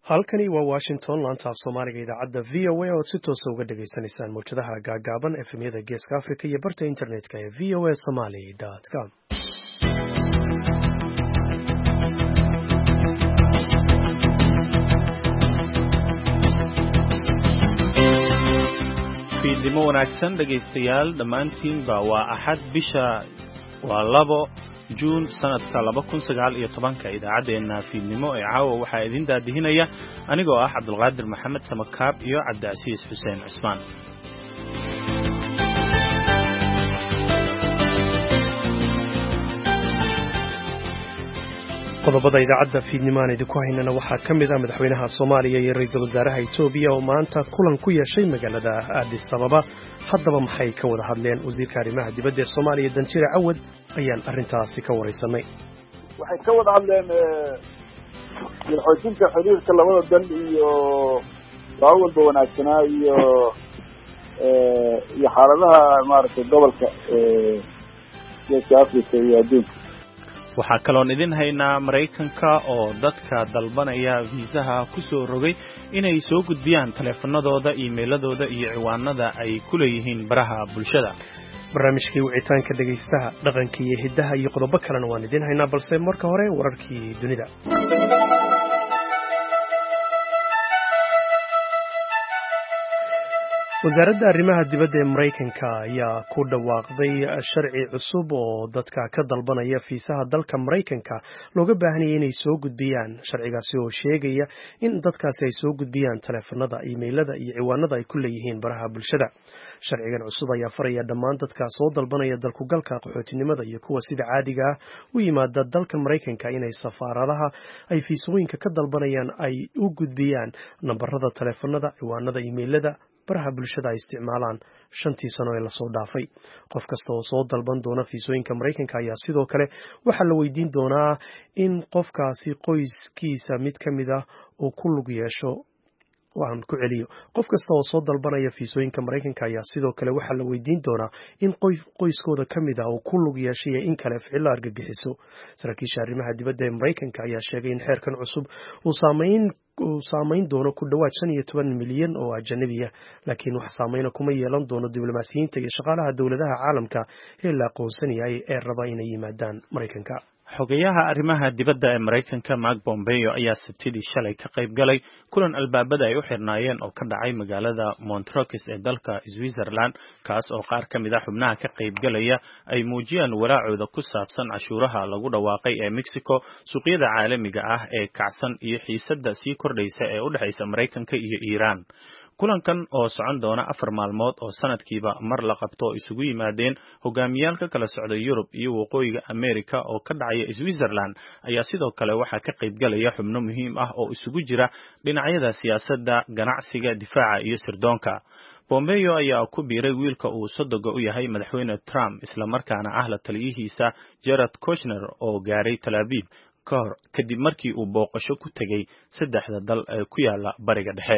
halkani waa Washington laanta af Soomaaliga idaacadda VOA oo si toos ah uga dhageysanaysaan muujadaha gaagaaban efemyada Geeska Afrika iyo barta internetka ee voasomali.com. fiidnimo wanaagsan dhagaystayaal dhammaantiinba waa axad bisha waa 2 Juun sanadka 2019 idaacadeena fiidnimo ee caawa waxaa idin daadihinaya anigoo ah Cabdulqaadir Maxamed Samakaab iyo Cabdiasiis Xuseen Cusmaan. qodobada idaacadda fiidnimo aan idinku haynana waxaa ka mid ah madaxweynaha Soomaaliya iyo ra'iisul wasaaraha Itoobiya oo maanta kulan ku yeeshay magaalada Addis Ababa. haddaba maxay ka wada hadleen wasiirka arrimaha dibadda ee Soomaaliya Danjire Cawad ayaan arrintaasi ka wareysanay. waxay ka wada hadleen xoojinta xiriirka labada dal iyo walba wanaagsanaa iyo xaaladaha maaragtay gobolka Geeska Afrika iyo adduunka. waxaa kaloon idin haynaa Mareykanka oo dadka dalbanaya viisaha ku soo rogay inay soo gudbiyaan taleefanadooda, iimayladooda iyo ciwaanada ay ku leeyihiin baraha bulshada. barnaamijkii wicitaanka dhagaystaha, dhaqanka iyo hidaha iyo qodobo kalena waan idin haynaa, balse marka hore wararkii dunida. wasaaradda arrimaha dibadda ee Mareykanka ayaa ku dhawaaqday sharci cusub oo dadka ka dalbanaya fiisaha dalka Mareykanka looga baahan yahay inay soo gudbiyaan. sharcigaasi oo sheegaya in dadkaasi ay soo gudbiyaan taleefanada, iimaylada iyo ciwaanada ay ku leeyihiin baraha bulshada. sharcigan cusub ayaa faraya dhammaan dadka soo dalbanaya dalkugalka qaxootinimada iyo kuwa sida caadiga ah u yimaada dalka Mareykanka inay safaaradaha ay fiisooyinka ka dalbanayaan ay u gudbiyaan nambarada taleefanada, ciwaanada iimaylada, baraha bulshada ay isticmaalaan 5 sano ee la soo dhaafay. qof kasta oo soo dalban doona fiisooyinka Mareykanka ayaa sidoo kale waxa la weydiin doonaa in qofkaasi qoyskiisa mid ka mid ah uu ku lug yeesho. waxaan ku celiyo, qof kasta oo soo dalbanaya fiisooyinka Mareykanka ayaa sidoo kale waxa la weydiin doonaa in qoyskooda ka mid ah uu ku lug yeeshay in kale ficil argagixiso. saraakiisha arrimaha dibadda ee Mareykanka ayaa sheegay in xeerkan cusub uu saameyn doono ku dhawaad 15 milyan oo ajnabi ah, laakiin wax saameyn kuma yeelan doono diblomaasiyiinta iyo shaqaalaha dawladaha caalamka ee la aqoonsan yahay ee raba inay yimaadaan Mareykanka. xogayaha arrimaha dibadda ee Mareykanka Mark Pompeo ayaa sabtidii shalay ka qayb galay kulan albaabada ay u xirnaayeen oo ka dhacay magaalada Montreux ee dalka Switzerland, kaas oo qaar ka mid ah xubnaha ka qayb galaya ay muujiyeen walaacooda ku saabsan cashuuraha lagu dhawaaqay ee Mexico, suuqyada caalamiga ah ee kacsan iyo xiisadda sii kordhaysa ee u dhaxaysa Mareykanka iyo Iiraan. kulankan oo socon doona 4 maalmood oo sanadkiiba mar la qabto isugu yimaadeen hogaamiyaal ka kala socda Yurub iyo waqooyiga Amerika oo ka dhacaya Switzerland ayaa sidoo kale waxa ka qayb galaya xubno muhiim ah oo isugu jira dhinacyada siyaasadda, ganacsiga, difaaca iyo sirdoonka. Pompeo ayaa ku biiray wiilka uu sodoga u yahay madaxweyne Trump isla markaana ah la taliyihiisa Jared Kushner oo gaaray Tel Aviv kadib markii uu booqasho ku tagay 3 dal ee ku yaala bariga dhexe.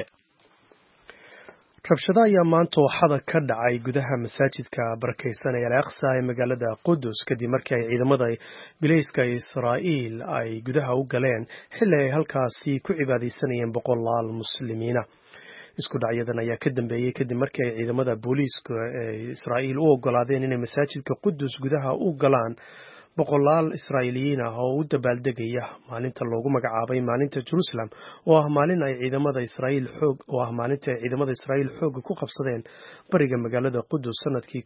rabshado ayaa maanta waxada ka dhacay gudaha masaajidka barakeysan ee Al-Aqsa ee magaalada Qudus kadib markii ay ciidamada bileyska Israa'iil ay gudaha u galeen xilli ay halkaasi ku cibaadeysanayeen boqolaal muslimiina. isku dhacyadan ayaa ka dambeeyay kadib markii ay ciidamada booliiska ee Israa'iil u ogolaadeen inay masaajidka Qudus gudaha u galaan boqolaal Israa'iiliyiin ah oo u dabaaldegaya maalinta loogu magacaabay maalinta Jerusalem oo ah maalin ay ciidamada Israa'iil xoog ku qabsadeen bariga magaalada Qudus sanadkii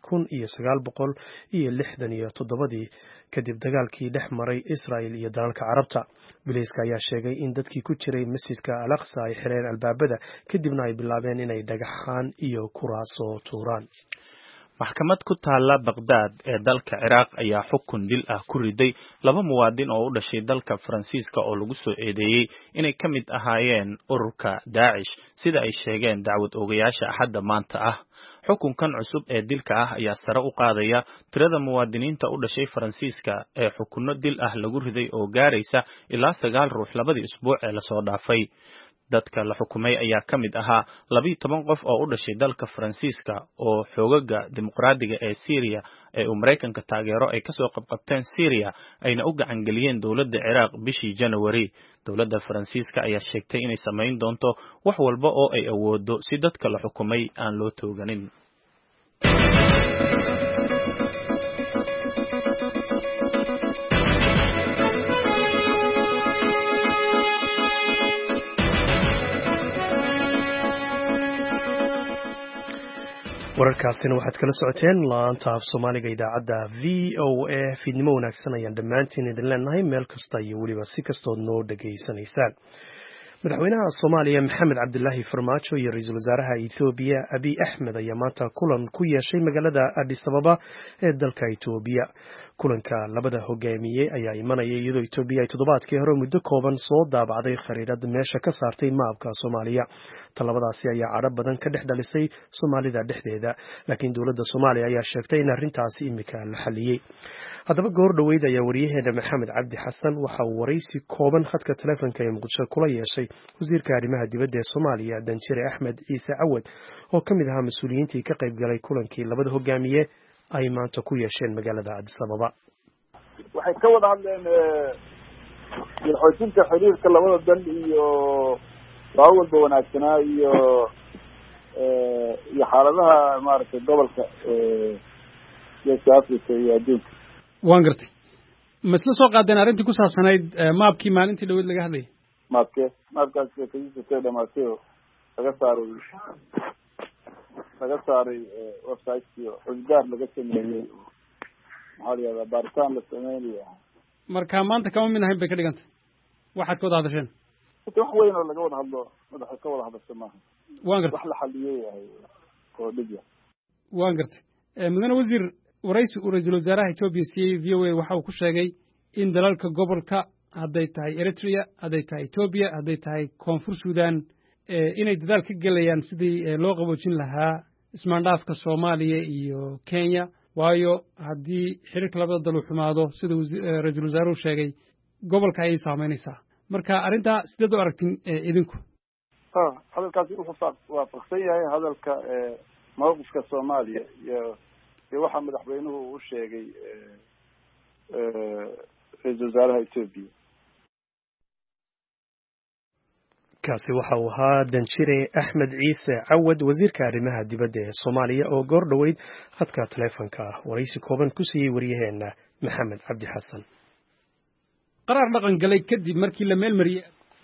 1967 kadib dagaalkii dhex maray Israa'iil iyo dalalka Carabta. bileyska ayaa sheegay in dadkii ku jiray masjidka Al-Aqsa ay xireen albaabada kadibna ay bilaabeen inay dhagaxaan iyo kuraaso tuuraan. maxkamad ku taala Baghdad ee dalka Ciraaq ayaa xukun dil ah ku riday 2 muwaadin oo u dhashay dalka Faransiiska oo lagu soo eedeeyay inay ka mid ahaayeen ururka Daesh sida ay sheegeen dacwad oogayaasha Axadda maanta ah. xukunkan cusub ee dilka ah ayaa sare u qaadaya tirada muwaadiniinta u dhashay Faransiiska ee xukunno dil ah lagu riday oo gaaraysa ilaa 9 ruux labadii usbuuc ee la soo dhaafay. dadka la xukumay ayaa ka mid ahaa 12 qof oo u dhashay dalka Faransiiska oo xoogaga dimuqraadiga ee Syria ee uu Mareykanka taageero ay ka soo qabqabteen Syria ayna u gacan galiyeen dawladda Ciraaq bishii January. dowladda Faransiiska ayaa sheegtay inay samayn doonto wax walba oo ay awoodo si dadka la xukumay aan loo tooganin. wararkaasina waxaad kala socoteen laanta af Soomaaliga idaacadda VOA fiidnimo wanaagsan ayaan dhammaantiin idin leenahay meel kasta iyo weliba si kastood noo dhageysanaysaan. madaxweynaha Soomaaliya Maxamed Cabdullaahi Farmaajo iyo ra'iisul wasaaraha Itoobiya Abiy Ahmed ayaa maanta kulan ku yeeshay magaalada Addis Ababa ee dalka Itoobiya. kulanka labada hogaamiye ayaa imanaya iyadoo Itoobiya ay toddobaadkii hore muddo kooban soo daabacday khariirad meesha ka saartay maabka Soomaaliya. Talabadaasi ayaa cadho badan ka dhex dhalisay Soomaalida dhexdeeda, laakiin dowladda Soomaaliya ayaa sheegtay in arrintaasi imika la xaliyay. haddaba goor dhaweyd ayaa wariyaheena Maxamed Cabdi Xasan waxa uu waraysi kooban khadka telefoonka ee Muqdisho kula yeeshay wasiirka arrimaha dibadda ee Soomaaliya Danjire Axmed Ciise Cawad oo ka mid ahaa mas'uuliyiintii ka qayb galay kulankii labada hogaamiye ay maanta ku yeesheen magaalada Addis Ababa. waxay ka wada hadleen xoojinta xiriirka labada dal iyo baa walba wanaagsanaa iyo xaaladaha maaragtay gobolka Geeska Afrika iyo adduunka. waan gartay masla soo qaadeen arrintii ku saabsanayd maabkii maalintii dhaweyd laga hadlayay. maabkaas kajiisatay dhamaatay oo laga saaray website-kii xusgaar laga sameeyey maxaa la yidhahdaa baaritaan la sameynaya. marka maanta kama mid ahayn bay ka dhigantay waxaad ka wada hadasheen. wax weyn oo laga wada hadlo madaxa ka wada hadasho maaha. waan gartay wax la xaliyey yahay oo dhib yahay. waan gartay mudane wasiir waraysi uu ra'iisul wasaaraha Itoobiya siiyey VOA waxa uu ku sheegay in dalalka gobolka hadday tahay Eritrea hadday tahay Itoobiya hadday tahay Koonfur Suudaan inay dadaal ka galayaan sidii loo qaboojin lahaa ismaandhaafka Soomaaliya iyo Kenya waayo haddii xiriirka labada dal uu xumaado sida ra'iisul wasaaruhu sheegay gobolka ayay saameynaysaa. marka arrinta sideed u aragtin idinku? hadalkaasi wuxuu waafaqsan yahay hadalka mowqifka Soomaaliya iyo waxa madaxweynuhu uu sheegay ra'iisul wasaaraha Itoobiya. kaasi waxa uu ahaa Danjire Axmed Ciise Cawad wasiirka arrimaha dibadda ee Soomaaliya oo goor dhaweyd khadka telefoonka waraysi kooban ku siiyey wariyaheena Maxamed Cabdi Xasan. qaraar dhaqan galay kadib markii la meel mariyay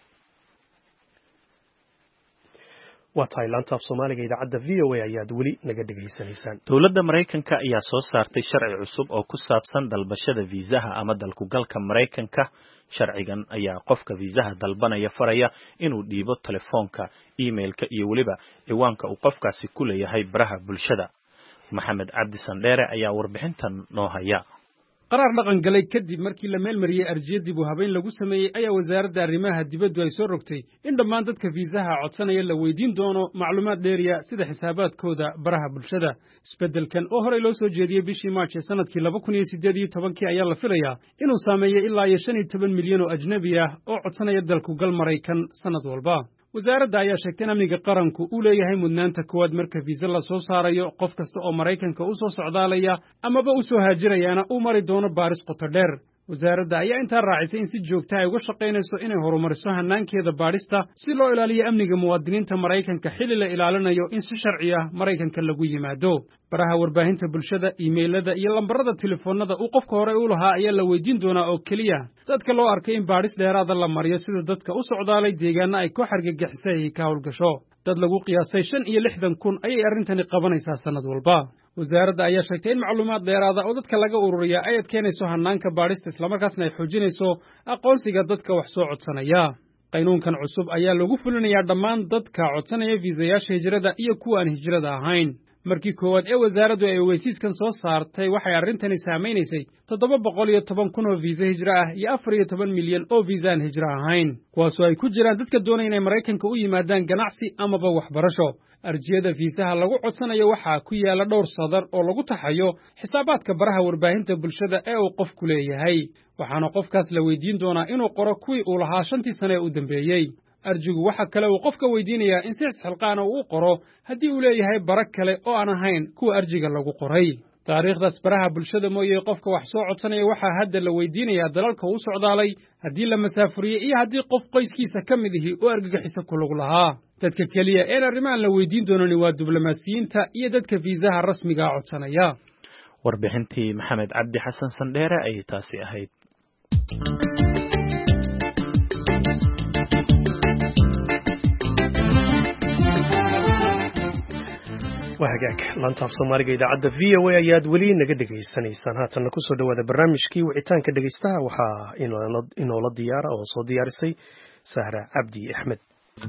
waa tahay laanta af Soomaaliga idaacadda VOA ayaad weli naga dhageysanaysaan. dowladda Mareykanka ayaa soo saartay sharci cusub oo ku saabsan dalbashada viisaha ama dalku galka Mareykanka. sharcigan ayaa qofka viisaha dalbanaya faraya inuu dhiibo telefoonka, emailka iyo waliba ciwaanka uu qofkaasi ku leeyahay baraha bulshada. Maxamed Cabdi Sandheere ayaa warbixintan noo haya. qaraar dhaqan galay kadib markii la meel mariyay arjiyadii buu habeen lagu sameeyey ayaa wasaaradda arrimaha dibaddu ay soo rogtay in dhammaan dadka viisaha codsanaya la weydiin doono macluumaad dheeriya sida xisaabaadkooda baraha bulshada. isbeddelkan oo horey loo soo jeediyey bishii March ee sanadkii 2018 ayaa la filayaa inuu saameeyo ilaa 15 milyan oo ajnabi ah oo codsanaya dalku gal Maraykan sanad walba. wasaaradda ayaa sheegtay in amniga qaranku uu leeyahay mudnaanta koowaad marka viisa la soo saarayo. qof kasta oo Maraykanka u soo socdaalaya amaba u soo haajirayana uu mari doono baaris qoto dheer. wasaaradda ayaa intaa raacisay in si joogta ay uga shaqaynayso inay horumariso hanaankeeda baadhista si loo ilaaliyo amniga muwaadiniinta Maraykanka xilli la ilaalinayo in si sharci ah Maraykanka lagu yimaado. baraha warbaahinta bulshada, iimaylada iyo lambarada telefoonada uu qofka hore u lahaa ayaa la weydiin doonaa oo keliya dadka loo arkay in baadhis dheeraada la mariyo sida dadka u socdaalay deegaana ay koox argagixisay ka howlgasho. dad lagu qiyaasay 65,000 ayay arrintani qabanaysaa sanad walba. wasaaradda ayaa sheegtay in macluumaad dheeraada oo dadka laga ururiya ay adkeynayso hanaanka baadhista islamarkaasna ay xoojinayso aqoonsiga dadka wax soo codsanaya. qaynuunkan cusub ayaa lagu fulinayaa dhammaan dadka codsanaya viisayaasha hijrada iyo kuwa aan hijrada ahayn. markii koowaad ee wasaaraddu ay ogeysiiskan soo saartay waxay arrintani saameynaysay 710,000 oo viisa hijro ah iyo 14 milyan oo viisa aan hijro ahayn, kuwaasoo ay ku jiraan dadka doonaya inay Maraykanka u yimaadaan ganacsi amaba waxbarasho. arjiyada viisaha lagu codsanayo waxaa ku yaala dhowr sadar oo lagu taxayo xisaabaadka baraha warbaahinta bulshada ee uu qofku leeyahay, waxaana qofkaas la weydiin doonaa inuu qoro kuwii uu lahaa 5 sano ee u dambeeyey. arjigu waxa kale uu qofka weydiinayaa in si xilqaan uu qoro haddii uu leeyahay bara kale oo aan ahayn kuwa arjiga lagu qoray. taariikhdaas baraha bulshada mooyee qofka wax soo codsanaya waxaa hadda la weydiinayaa dalalka uu socdaalay haddii la masaafuriyey iyo haddii qof qoyskiisa ka mid ihi oo argagixisa ku lug lahaa dadka keliya een arrimahan la weydiin doonani waa diblomaasiyiinta iyo dadka fiisaha rasmigaa codsanaya warbixintii maxamed cabdi xasan sandheere ayay taasi ahayd. waa hagaag laanta af soomaaliga idaacadda v o a ayaad weli naga dhegaysanaysaan haatanna kusoo dhawaada barnaamijkii wicitaanka dhegaystaha waxaa inoola diyaara oo soo diyaarisay sahra cabdi axmed.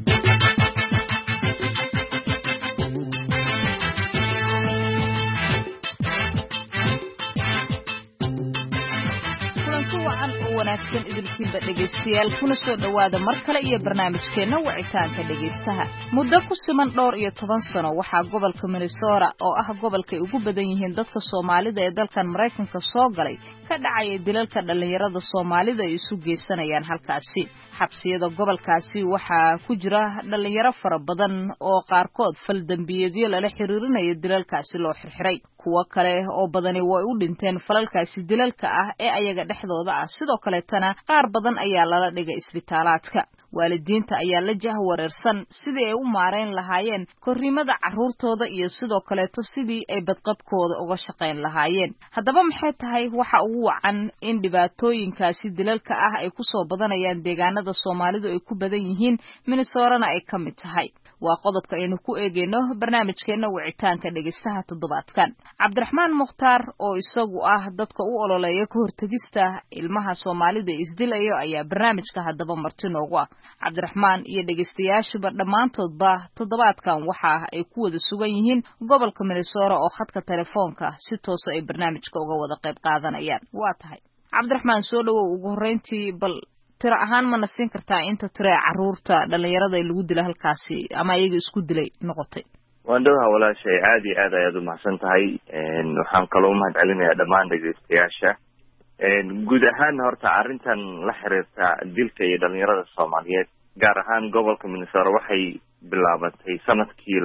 wanaagsan idinkiinba dhegaystayaal kuna soo dhowaada mar kale iyo barnaamijkeenna wicitaanka dhegaystaha muddo ku siman 12 sano waxaa gobolka Minnesota oo ah gobolka ay ugu badan yihiin dadka Soomaalida ee dalkan Mareykanka soo galay ka dhacay dilalka dhalinyarada Soomaalida ay isu geysanayaan halkaasi xabsiyada gobolkaasi waxaa ku jira dhalinyaro fara badan oo qaarkood fal dambiyeedyo lala xiriirinayo dilalkaasi loo xirxiray kuwa kale oo badani way u dhinteen falalkaasi dilalka ah ee ayaga dhexdooda ah sidoo kale tana qaar badan ayaa lala dhigay isbitaalaadka waalidiinta ayaa la jahwareersan sidii ay u maareyn lahaayeen korriimada carruurtooda iyo sidoo kale sidii ay badqabkooda uga shaqayn lahaayeen haddaba maxay tahay waxa ugu wacan in dhibaatooyinkaasi dilalka ah ay ku soo badanayaan deegaanada Soomaalidu ay ku badan yihiin Minnesota ay ka mid tahay waa qodobka aynu ku eegayno barnaamijkeena wicitaanka dhegaystaha toddobaadkan Cabdiraxmaan Mukhtaar oo isagu ah dadka u ololeeya ka hortagista ilmaha Soomaalida isdilayo ayaa barnaamijka haddaba marti noogu ah Cabdiraxmaan iyo dhegaystayaashuba dhammaantoodba toddobaadkan waxa ay ku wada sugan yihiin gobolka Minnesota oo khadka telefoonka si toos ah ay barnaamijka uga wada qayb qaadanayaan waa tahay Cabdiraxmaan soo dhawow ugu horeyntii bal tira ahaan ma nasin kartaa inta tira carruurta dhalinyarada lagu dilay halkaasi ama iyaga isku dilay noqotay waan dhawaha walaashay aad iyo aad ayaad u mahadsan tahay waxaan kaloo u mahadcelinayaa dhammaan dhegaystayaasha guud ahaan horta arrintan la xiriirta dilka iyo dhalinyarada Soomaaliyeed gaar ahaan gobolka Minnesota waxay bilaabatay sanadkii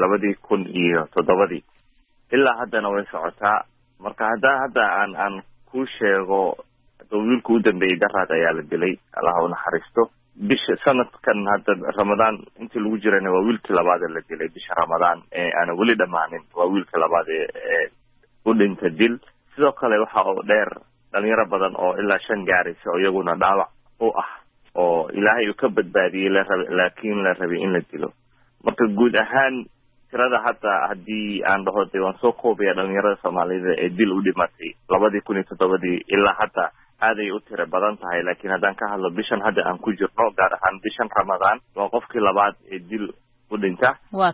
2007 ilaa haddana way socotaa marka hadda aan ku sheego wiilku u dambeeyay daraad ayaa la dilay Allah u naxariisto bisha sanadkan hadda Ramadaan intii lagu jirayna waa wiilkii labaad ee la dilay bisha Ramadaan ana wali dhamaanin waa wiilkii labaad ee u dhintay dil sidoo kale waxa oo dheer dhalinyaro badan oo ilaa 5 gaaraysa oo iyaguna dhaawac u ah oo Ilaahay uu ka badbaadiyay laakiin la rabay in la dilo marka guud ahaan tirada hadda haddii aan dhaho waan soo koobaya dhalinyarada Soomaalida ee dil u dhimatay 2007 ilaa hadda aaday u tira badan tahay laakiin haddaan ka hadlo bishan hadda aan ku jirno gaar ahaan bishan Ramadaan waa qofkii labaad ee dil u dhinta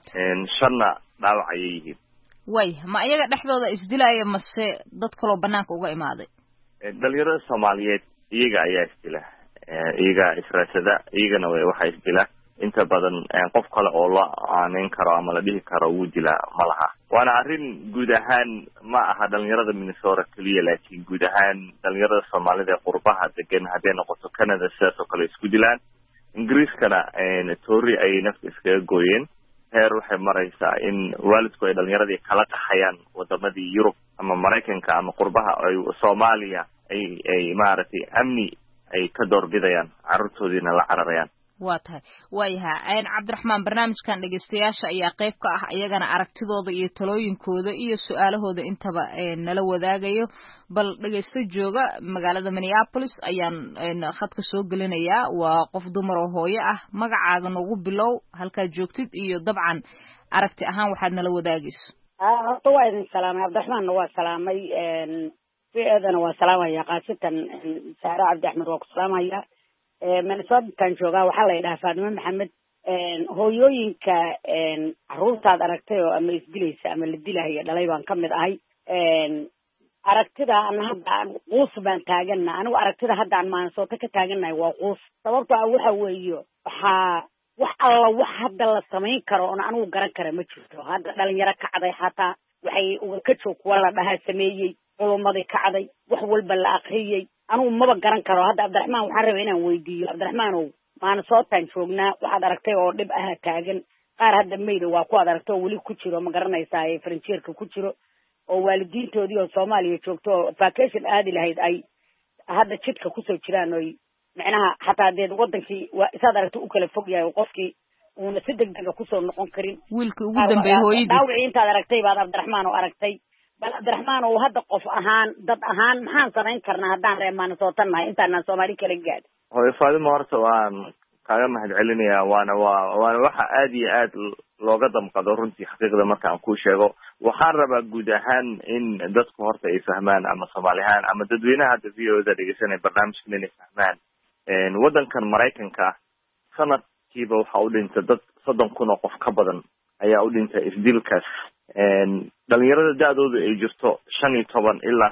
5 dhaawac ayay yihiin way ma iyaga dhexdooda isdilaya mase dad kale oo banaanka uga imaaday dhalinyarada Soomaaliyeed iyaga ayaa isdila iyaga israasada iyagana waxa isdila inta badan qof kale oo la aaneyn karo ama la dhihi karo uu dila malaha waana arrin guud ahaan ma aha dhalinyarada Minnesota kaliya laakiin guud ahaan dhalinyarada Soomaalida ee qurbaha degan haddii noqoto Canada sidoo kale isku dilaan Ingiriiskana toori ay nafta iskaga gooyeen heer waxay maraysaa in waalidku ay dhalinyarada kala qaxayaan wadamadii Yurub ama Mareykanka ama qurbaha ay Soomaaliya ay maaragtay amni ay ka doorbidayaan carruurtoodina la cararayaan waa tahay waayaha Cabdiraxmaan barnaamijkan dhegaystayaasha ayaa qayb ka ah iyagana aragtidooda iyo talooyinkooda iyo su'aalahooda intaba nala wadaagayo bal dhagaysto jooga magaalada Minneapolis ayaan khadka soo gelinayaa waa qof dumar oo hooyo ah magacaaga noogu bilow halka joogtid iyo dabcan aragti ahaan waxaad nala wadaagayso horta waa idin salaamay Cabdiraxmaan waa salaamay fiidana waa salaamaya qaasitan Sahra Cabdi Axmed waa ku salaamaya Minnesota kan jooga waxa la yiraahdaa Faadimo Maxamed hooyooyinka carruurtaad aragtay oo ama isdilaysa ama la dilayo dhalay baan kamid ahay aragtida aan hadda quus baan taagana anigu aragtida hadda aan Minnesota ka taaganahay waa quus sababtoo ah waxa weeyo wax alla wax hadda la sameyn karo oo anigu garan kara ma jirto hadda dhalinyaro kacday xataa waxay uga ka joog wala dhaha sameeyay culumadii kacday wax walba la akhriyay anigu maba garan karo hadda Cabdiraxmaan waxaan rabaa inaan weydiiyo Cabdiraxmaanow Minnesota joogna waxaad aragtay oo dhib ah taagan qaar hadda meeyda waa ku aragtay oo wali ku jiro ma garanaysaa frontier-ka ku jiro oo waalidiintoodii oo Soomaaliya joogto oo vacation aadi lahayd ay hadda jidka kusoo jiraan oo macnaha xataa deed wadankii isaad aragto u kala fog yahay qofkii uuna si degdeg ah kusoo noqon karin wiilkii ugu dambeeyay hooyadiis dhaawacii intaad aragtay baad Cabdiraxmaan oo aragtay bal Cabdiraxmaan oo hadda qof ahaan dad ahaan maxaan samayn karnaa haddaan reemaan soo tannahay intaan Soomaali kala gaad hooyo Faadimo horta waan kaaga mahadcelinayaa waana waxa aad iyo aad looga damqado runtii xaqiiqda marka aan ku sheego waxaan rabaa guud ahaan in dadku horta ay fahmaan ama Soomaalihaan ama dadweynaha hadda VO-da dhegeysanaya barnaamijkan inay fahmaan wadankan Mareykanka sanadkiiba waxa u dhintay dad 30,000 oo qof ka badan ayaa u dhintay isdilkaas dhalinyarada da'doodu ay jirto 15 ilaa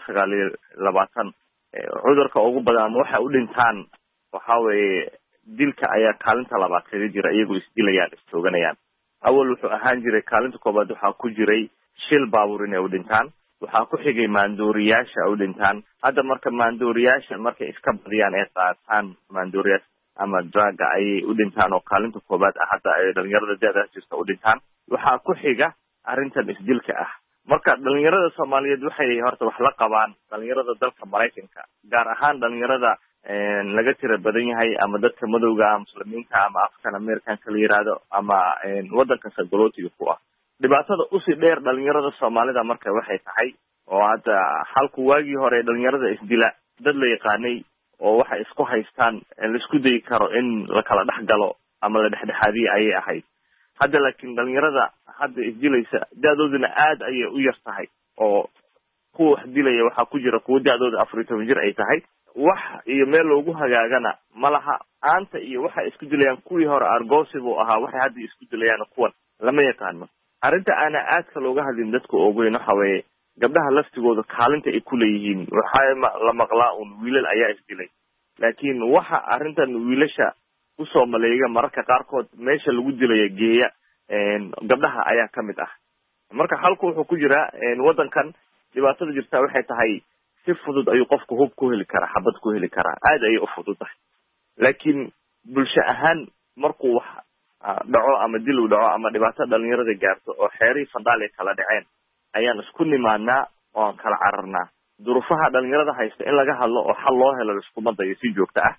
29 cudurka ugu badan waxa u dhintaan waxa weeye dilka ayaa kaalinta labaad kaga jira iyagoo isdilayaan istooganayaan awal wuxuu ahaan jiray kaalinta koobaad waxaa ku jiray shil baabuur inay u dhintaan waxaa ku xigay maandooriyaasha u dhintaan hadda marka maandooriyaasha markay iska badiyaan ay qaataan maandooriyaasha ama druga ayay u dhintaan oo kaalinta koobaad ah hadda ay dhalinyarada da'daas jirta u dhintaan waxaa ku xiga arrintan isdilka ah marka dhalinyarada Soomaaliyeed waxay horta wax la qabaan dhalinyarada dalka Mareykanka gaar ahaan dhalinyarada laga tira badan yahay ama dadka madowga muslimiinta ama African American kala yiraahdo ama wadanka sagolootiga ku ah dhibaatada u sii dheer dhalinyarada Soomaalida marka waxay tahay oo hadda halku waagii hore dhalinyarada isdila dad la yaqaanay oo waxa isku haystaan la isku day karo in la kala dhaxgalo ama la dhexdhexaadiyo ayay ahayd hadda laakiin dhalinyarada hadda isdilaysa da'dooduna aad ayay u yar tahay oo kuwa wax dilaya waxa ku jira kuwa da'dooda 14 jir ay tahay wax iyo meel loogu hagaagana malaha aanta iyo waxa isku dilayaan kuwii hore argoosi buu ahaa waxay hadda isku dilayaan kuwan lama yaqaano arrinta ana aadka looga hadlin dadku ogeyn waxa weeye gabdhaha laftigooda kaalinta ay ku leeyihiin waxa la maqlaa wiilal ayaa isdilay laakiin waxa arrintan wiilasha u soo maleeya mararka qaarkood meesha lagu dilay geeya gabdhaha ayaa kamid ah marka halku wuxuu ku jira wadankan dhibaatada jirta waxay tahay si fudud ayuu qofku hub ku heli karaa xabad ku heli karaa aad ay u fududahay laakiin bulsho ahaan markuu wax dhaco ama dil u dhaco ama dhibaato dhalinyarada gaarto oo xeerii fadaal ay kala dhaceen ayaan isku nimaanaa oo aan kala cararnaa duruufaha dhalinyarada haysta in laga hadlo oo xal loo helo isku madayo si joogto ah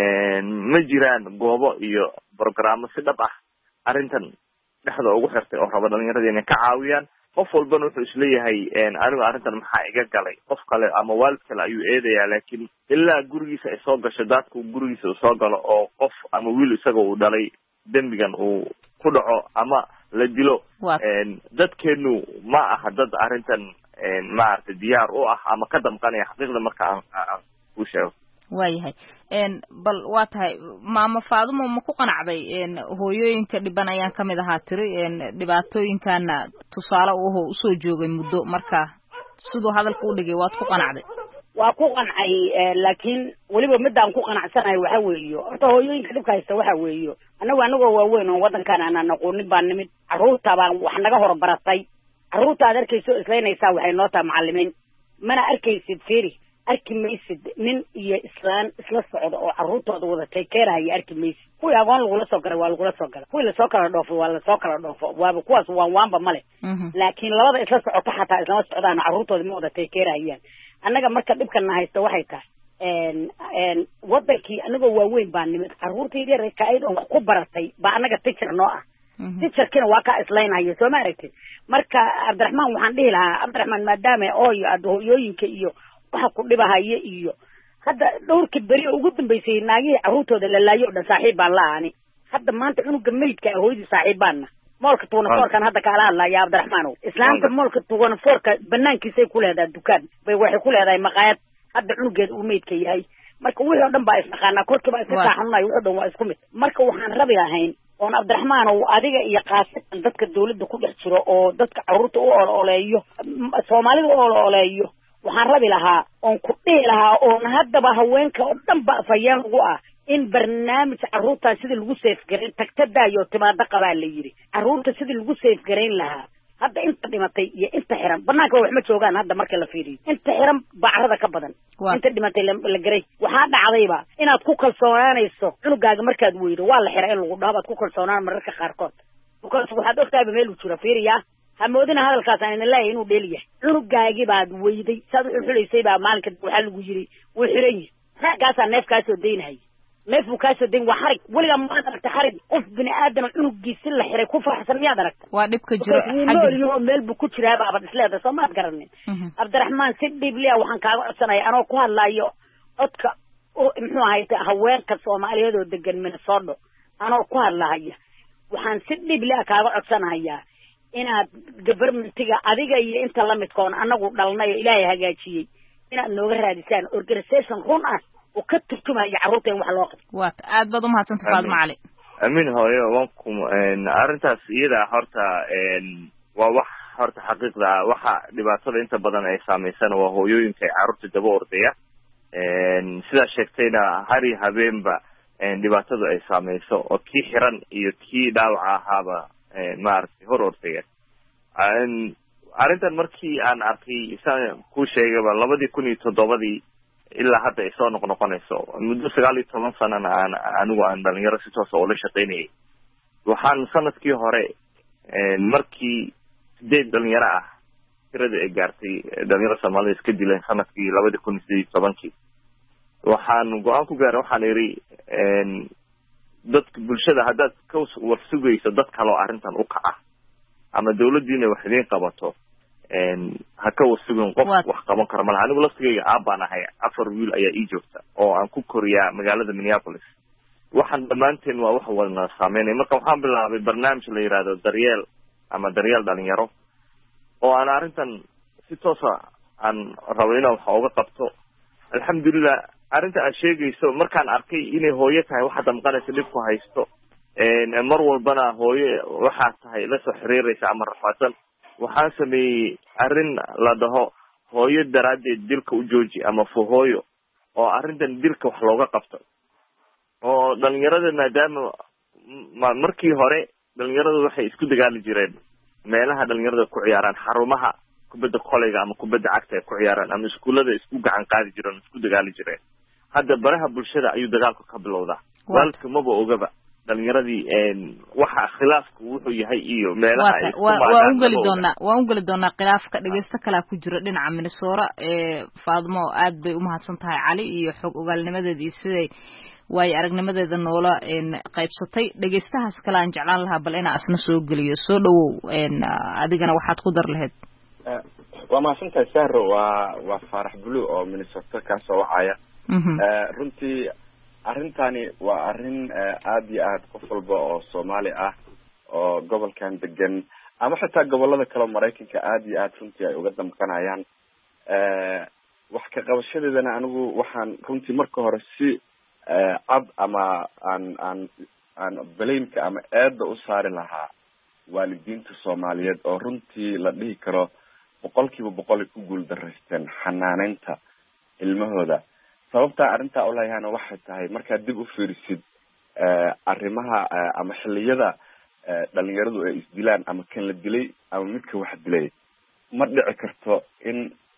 ma jiraan goobo iyo barnaamijyo si dhab ah arrintan dhexda ugu xirtay oo raba dhalinyarada inay ka caawiyaan qof walbana wuxuu isleeyahay anigu arrintan maxaa iga galay qof kale ama waalid kale ayuu eedayaa laakiin ilaa gurigiisa ay soo gasho dadku gurigiisa uu soo galo oo qof ama wiil isaga uu dhalay dembigan uu ku dhaco ama la dilo dadkeenu ma aha dad arrintan maaragtay diyaar u ah ama ka damqanaya xaqiiqda marka aan ku sheego waayahay bal waa tahay maama Faadumo ma ku qanacday hooyooyinka dhiban ayaan kamid ahaa tiri dhibaatooyinkana tusaale uu soo joogay muddo marka sidoo hadalku u dhigay waad ku qanacday waa ku qancay laakiin waliba midaan ku qanacsanahay waxa weeyo horta hooyooyinka dhibka haysta waxa weeyo anagoo waaweyn oo wadankan aan aqoonin baan nimid carruurta baan wax naga horbaratay carruurta aad arkayso islaynaysaa waxay noo tahay macallimiin mana arkaysid fiiri arki maysid nin iyo islaan isla socda oo carruurtooda wada teekeeraya arki maysid kuwii aqoon lagula soo garay waa lagula soo garay kuwii lasoo kala dhoofo waa lasoo kala dhoofo waaba kuwaas waanba male laakiin labada isla socota xataa islama socdaan carruurtooda ma wada teekeerayaan annaga marka dhibkana haysta waxay tahay wadankii anagoo waaweyn baa nimid carruurtii yarka ayd oo wax ku baratay baa annaga teacher noo ah teacherkina waa ka islaynaya soo ma aragtid marka Cabdiraxmaan waxaan dhihi lahaa Cabdiraxmaan maadaama ooyo aad hooyooyinka iyo waxa ku dhibahaya iyo hadda dhowrkii beri ugu dambeysay naagii carruurtooda la laayo dhan saaxiib baan la'aani hadda maanta cunuga meydka hooyadii saaxiib baanna moolka tuunafoorkan hadda kala hadlaya Cabdiraxmaan islaamka moolka tuunafoorka banaankiisay ku leedahay dukaan bay waxay ku leedahay maqaayad hadda cunugeeda uu meydka yahay marka wixii oo dhan baa isnaqaanaa korkiiba iska saaxanayo wixii oo dhan waa isku mid marka waxaan rabi lahayn oon Cabdiraxmaan oo adiga iyo qaasatan dadka dawladda ku dhex jiro oo dadka carruurta u ololeeyo Soomaalida u ololeeyo waxaan rabi lahaa oon ku dhihi lahaa oon haddaba haweenka oo dhan ba afayeen ugu ah in barnaamij carruurta sidii lagu seefgarayn tagtadaayo timaado qabaa la yiri carruurta sidii lagu seefgarayn lahaa hadda inta dhimatay iyo inta xiran banaanka wax ma joogaan hadda marka la fiiriyo inta xiran bacrada ka badan inta dhimatay la garay waxaa dhacdayba inaad ku kalsoonaanayso cunugaaga markaad weydo waa la xiray in lagu dhaho baad ku kalsoonaan mararka qaarkood waxaad ogtahay meel uu jiro fiiriya hamoodina hadalkaasaan idin leeyahay inuu dheel yahay cunugaagii baad weyday saad u xulaysay baa maalinka waxaa lagu yiri wuu xiran yahay raagaasaa neef kaa soo daynahaya neef buu kaa soo dayn waa xarig weligaa maad aragta xarig qof bini aadama cunugiisi la xiray ku faraxsan miyaad aragta waa dhibka jiro xagga meel buu ku jiraa baaba dhisleeda soo maad garanin cabdiraxmaan si dhibliya waxaan kaaga codsanaya anoo ku hadlaayo codka muxuu ahay haweenka soomaaliyeed oo degan Minnesota anoo ku hadlahaya waxaan si dhibliya kaaga codsanayaa inaad governmentiga adiga iyo inta la midkoon anagu dhalnay ilaahay hagaajiyay inaad nooga raadisaan organization run ah oo ka turjumaya carruurteen wax loo qabto waa aad baad u mahadsantahay Faadma Cali amin hooyo wankum arintaas iyada horta waa wax horta xaqiiqda waxa dhibaatada inta badan ay saameeysan waa hooyooyinka carruurta daba ordaya sida sheegtayna hari habeenba dhibaatadu ay saameyso oo kii xiran iyo kii dhaawac ahaaba maartay hor ordaya arintan markii aan arkay isaan ku sheegayba 2007 ilaa hadda ay soo noqonayso muddo 19 sanana anigu aan dhalinyaro si toos ah oo la shaqeynayay waxaan sanadkii hore markii 8 dhalinyaro ah tirada ay gaartay dhalinyaro Soomaaliyeed iska dileen sanadkii 2017 waxaan go'aan ku gaaray waxaan iri dadka bulshada haddaad ka warsugayso dad kale oo arrintan u kaca ama dawladdiina wax idin qabato ha ka warsugin qof wax qaban karo malaha anigu laftigayga aabaan ahay 4 wiil ayaa ii joogta oo aan ku koriyaa magaalada Minneapolis waxaan dhammaanteen waa wax wada saameynay marka waxaan bilaabay barnaamij la yiraahdo daryeel dhalinyaro oo aan arrintan si toos ah aan rabo inaan wax uga qabto alxamdulillah arrinta aad sheegayso markaan arkay inay hooyo tahay waxa damqanaysa dhib ku haysto mar walbana hooyo waxa tahay la soo xiriiraysa ama rafaadsan waxaan sameeyay arrin la dhaho hooyo daraadeed dilka u jooji ama hooyo oo arrintan dilka wax looga qabto oo dhalinyarada maadaama markii hore dhalinyaradu waxay isku dagaali jireen meelaha dhalinyarada ku ciyaaraan xarumaha kubadda kolayga ama kubadda cagta ay ku ciyaaraan ama iskuulada isku gacan qaadi jireen isku dagaali jireen hadda baraha bulshada ayuu dagaalku ka bilowdaa waalidka maba ogaba dhalinyaradii waxa khilaafku wuxuu yahay iyo meelaha ay waan u gali doonaa khilaafka dhageysta kala ku jira dhinaca Minnesota Faadmo aad bay u mahadsan tahay Cali iyo xog ogaalnimadeedii siday way aragnimadeeda noola qaybsatay dhageystahaas kale aan jeclaan lahaa bal inaan asna soo galiyo soo dhawow adigana waxaad ku dar lahayd waa mahadsantahay Sahro waa Faarax Blue oo Minnesota ka soo wacaya runtii arrintani waa arrin aad iyo aad qof walba oo Soomaali ah oo gobolkan degan ama xitaa gobolada kale Mareykanka aad iyo aad runtii ay uga damqanayaan wax ka qabashadeedana anigu waxaan runtii marka hore si cad ama aan baleynka ama eedda u saari lahaa waalidiinta Soomaaliyeed oo runtii la dhihi karo 100% ku guul daraysteen xanaaneynta ilmahooda sababta arrinta u leeyahayna waxay tahay marka dib u fiirisid arrimaha ama xilliyada dhalinyaradu ay isdilaan ama kan la dilay ama midka wax dilay ma dhici karto in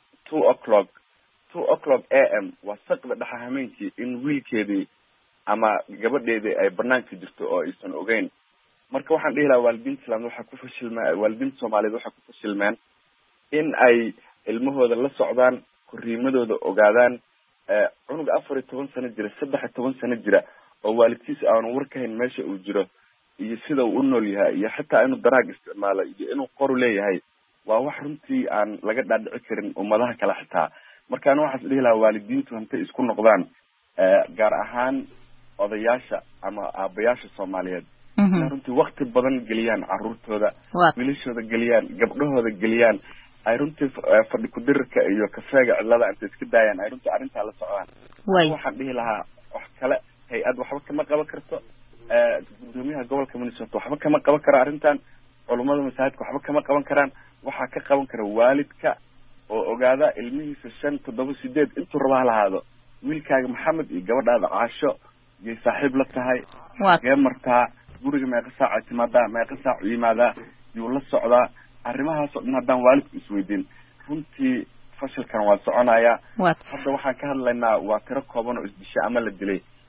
2 AM waa saqda dhaxa hameenkii in wiilkeedii ama gabadheedii ay banaanka jirto oo aysan ogeyn marka waxaan dhihi lahaa waalidiinta Islaamka waxa ku fashilmeen waalidiinta Soomaaliyeed waxa ku fashilmeen in ay ilmahooda la socdaan koriimadooda ogaadaan cunug 14 sano jira 13 sano jira oo waalidkiisa aan war ka hayn meesha uu jiro iyo sida uu u nool yahay iyo xitaa inuu daraag isticmaalo iyo inuu qoru leeyahay waa wax runtii aan laga dhaadhici karin ummadaha kale xitaa markaan waxaas dhihi lahaa waalidiintu intay isku noqdaan gaar ahaan odayaasha ama aabayaasha Soomaaliyeed runtii waqti badan geliyaan carruurtooda wiilashooda geliyaan gabdhahooda geliyaan ay runtii fadhi ku dirka iyo kafeega cilada inta iska daayaan ay runtii arrinta la socdaan waxaan dhihi lahaa wax kale hay'ad waxba kama qaban karto gudoomiyaha gobolka Minnesota waxba kama qaban karo arrintan culimada masaajidka waxba kama qaban karaan waxa ka qaban kara waalidka oo ogaada ilmihiisa 5 7 8 intuu raba lahaado wiilkaaga Maxamed iyo gabadhaada Caasho iyo saaxiib la tahay martaa guriga meeqa saac timaada meeqa saac yimaada yuu la socdaa arrimahaas oo dhan haddaan waalidku isweydiin runtii fashilkan waa soconaya hadda waxaan ka hadlaynaa waa tiro kooban oo isdisha ama la dilay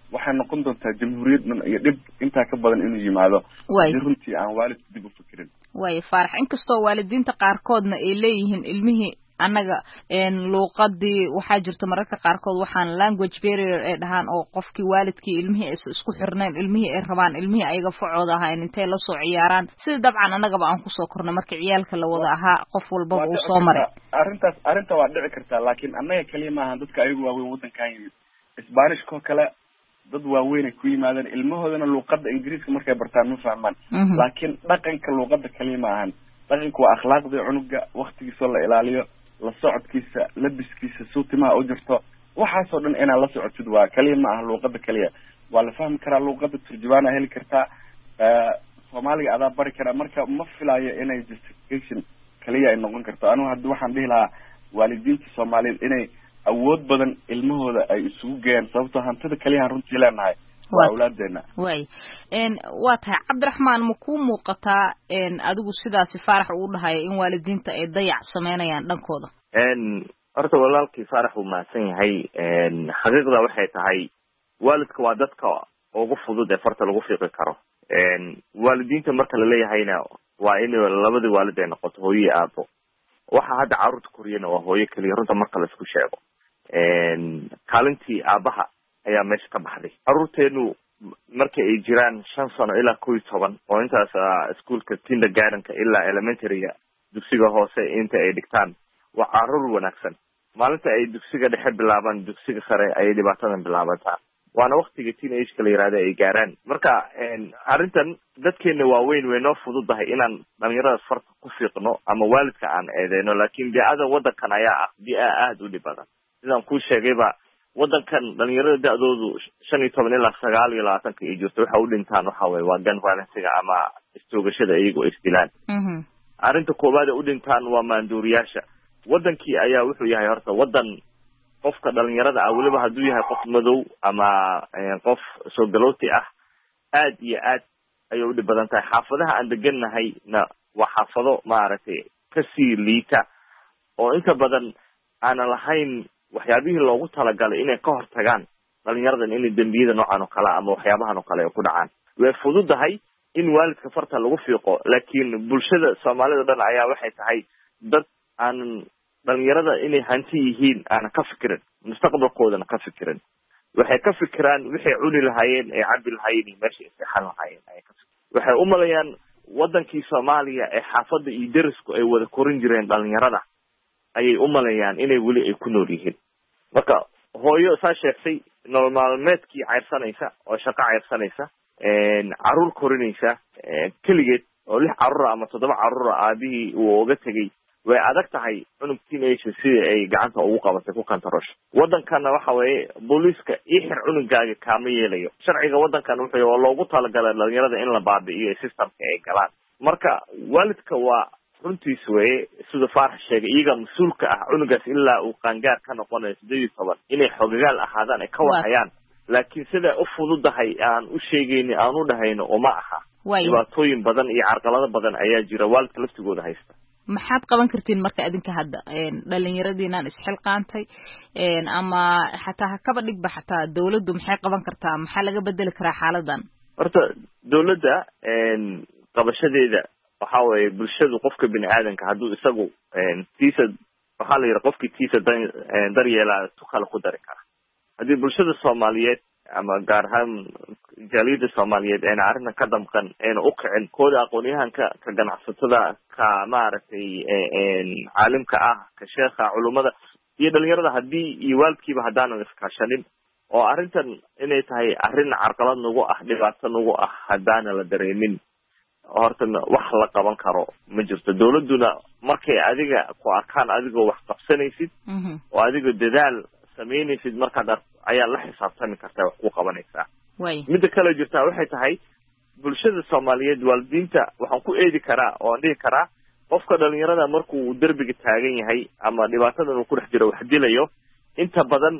waxay noqon doontaa jamhuuriyad dhan iyo dhib intaa ka badan inuu yimaado haddii runtii aan waalidku dib u fikirin. way faarax inkastoo waalidiinta qaarkoodna ay leeyihiin ilmihii annaga luuqadii waxaa jirta mararka qaarkood waxaan language barrier ee dhahaan oo qofkii waalidkii ilmihii aysan isku xirnayn ilmihii ay rabaan ilmihii ayaga facooda ahayn intay la soo ciyaaraan sida dabcan annagaba aan kusoo kornay marka ciyaalka la wada ahaa qof walbaba uu soo maray. arrinta waa dhici kartaa laakiin annaga kaliya maaha dadka ayagu waaweyn waddankan yimid isbaanishkoo kale dad waaweyn ay ku yimaadeen ilmahoodana luuqadda ingiriiska markay bartaan ma fahmaan laakiin dhaqanka luuqadda kaliya ma ahan dhaqanka waa akhlaaqdii cunuga waktigiisoo la ilaaliyo la socodkiisa labiskiisa suutimaha u jirto waxaasoo dhan inaad la socotid waa kaliya ma aha luuqadda kaliya waa la fahmi karaa luuqadda turjubaana heli kartaa soomaaliga adaa bari karaa marka ma filayo inay justification kaliya ay noqon karto anigu haddi waxaan dhihi lahaa waalidiinta soomaaliyeed inay awood badan ilmahooda ay isugu geeyaan sababtoo hantida kaliyahan runtii leenahay waa awlaadeena. way waa tahay cabdiraxmaan ma kuu muuqataa adigu sidaasi faarax uu dhahaya in waalidiinta ay dayac sameynayaan dhankooda? horta walaalkii faarax uu mahadsan yahay xaqiiqda waxay tahay waalidka waa dadka ugu fudud ee farta lagu fiiqi karo waalidiinta marka laleeyahayna waa in labadii waalid ay noqoto hooyo iyo aabo waxa hadda carruurta koriyana waa hooyo keliya runta marka la isku sheego kaalintii aabaha ayaa meesha ka baxday carruurteenu marka ay jiraan 5 sano ilaa 11 oo intaas iskuulka kindergartenka ilaa elementaryga dugsiga hoose inta ay dhigtaan waa carruur wanaagsan maalinta ay dugsiga dhexe bilaabaan dugsiga sare ay dhibaatadan bilaabataa waana waqtiga teenage-ka la yiraahdo ay gaaraan marka arrintan dadkeena waaweyn way noo fududahay inaan dhalinyarada farta ku fiiqno ama waalidka aan eedeyno laakiin biicada waddankan ayaa ah biica aada u dhib badan sidaan kuu sheegayba waddankan dhalinyarada da-doodu 15 ilaa 29 ay jirto waxa u dhintaan waxa weeye waa gun violence-ga ama istoogashada iyagoo isdilaan arrinta koowaad ee u dhintaan waa maanduuriyaasha waddankii ayaa wuxuu yahay horta waddan qofka dhalinyarada ah weliba hadduu yahay qof madow ama qof soo galooti ah aad iyo aad ayay u dhib badan tahay xaafadaha aan deganahayna waa xaafado maaragtay kasii liita oo inta badan aanan lahayn waxyaabihii loogu talagalay inay ka hortagaan dhalinyaradan inay dembiyada noocan oo kale ama waxyaabahan oo kale ay ku dhacaan way fududahay in waalidka farta lagu fiiqo laakiin bulshada soomaalida dhan ayaa waxay tahay dad aanan dhalinyarada inay hanti yihiin aanan ka fikirin mustaqbalkoodana ka fikirin waxay ka fikiraan waxay cuni lahaayeen ay cabi lahaayeen iyo meesha istixan lahaayeen ayay ka fikiraan waxay u malayaan waddankii soomaaliya ee xaafadda iyo derisku ay wada korin jireen dhalinyarada ayay u malayaan inay weli ay ku nool yihiin marka hooyo saa sheegtay nolol maalmeedkii cayrsanaysa oo shaqo cayrsanaysa carruur korinaysa keligeed oo 6 carruur ama 7 carruur aabihii uu uga tegay way adag tahay cunug teenage sidii ay gacanta ugu qabatay ku kantarosh waddankana waxa weeye booliiska iyo xir cunugaaga kaama yeelayo sharciga waddankan wuxuu loogu talagalay dhalinyarada in la baabi'iyo systemka ay galaan marka waalidka waa runtiis weeye sida faarax sheegay iyaga mas-uulka ah cunugaas ilaa uu qaangaar ka noqonayo 18 inay xogagaal ahaadaan ay ka warhayaan laakiin sida u fududahay aan u sheegayni aan u dhahayno uma aha dhibaatooyin badan iyo carqalado badan ayaa jira waalidka laftigooda haysta maxaad qaban kartiin marka adinka hadda dhalinyaradiinaan isxilqaantay ama xataa hakaba dhigba xataa dawladdu maxay qaban kartaa maxaa laga bedeli karaa xaaladan horta dawladda qabashadeeda waxa weeye bulshadu qofka bini aadanka hadduu isagu tiisa waxaa la yidhi qofkii tiisa daryeelaa tu kale ku dari kara haddii bulshada soomaaliyeed ama gaar ahaan jaaliyada soomaaliyeed ayna arrintan ka damqan ayna u kicin kooda aqoon-yahanka ka ganacsatada ka maaragtay caalimka ah ka sheekha culummada iyo dhalinyarada haddii iyo waalidkiiba haddaanan iskaashanin oo arrintan inay tahay arrin carqalad nagu ah dhibaato nagu ah haddaana la dareemin horta wax la qaban karo ma jirto dawladduna markay adiga ku arkaan adigoo wax qabsanaysid oo adigoo dadaal samaynaysid markaad ayaa la xisaabtami kartaa wax ku qabanaysaa midda kale jirtaa waxay tahay bulshada soomaaliyeed waalidiinta waxaan ku eedi karaa oo aan dhihi karaa qofka dhalinyarada markuu derbiga taagan yahay ama dhibaatadan uu ku dhex jiro wax dilayo inta badan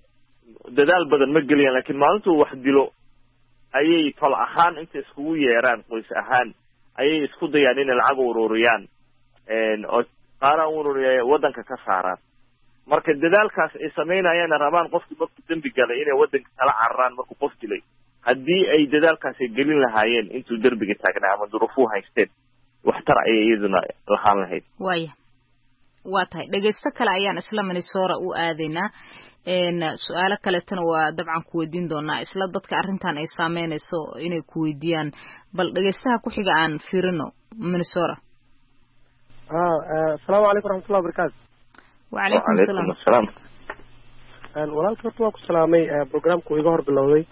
dadaal badan ma geliyaan laakiin maalintuu wax dilo ayay tol ahaan inta iskugu yeeraan qoys ahaan ayay isku dayaan inay lacag ururiyaan oo qaaraan ururiya waddanka ka saaraan marka dadaalkaas ay samaynayaan rabaan qofkii markuu dembi galay inay waddanka kala cararaan markuu qof dilay haddii ay dadaalkaas ay gelin lahaayeen intuu derbiga taagnaa ama duruufuu haysteen waxtar ayay iyaduna lahaan lahayd. waa tahay dhegaysto kale ayaan isla Minnesota u aadaynaa su-aalo kaletana waa dabcan ku weydiin doonaa isla dadka arrintan ay saameynayso inay ku weydiiyaan bal dhegaystaha ku xiga aan fiirino Minnesota. asalaamu calaykum waraxmatullahi wabarakaatu. وعليكم السلام. walaalka horta waa ku salaamay programku iga hor bilowday.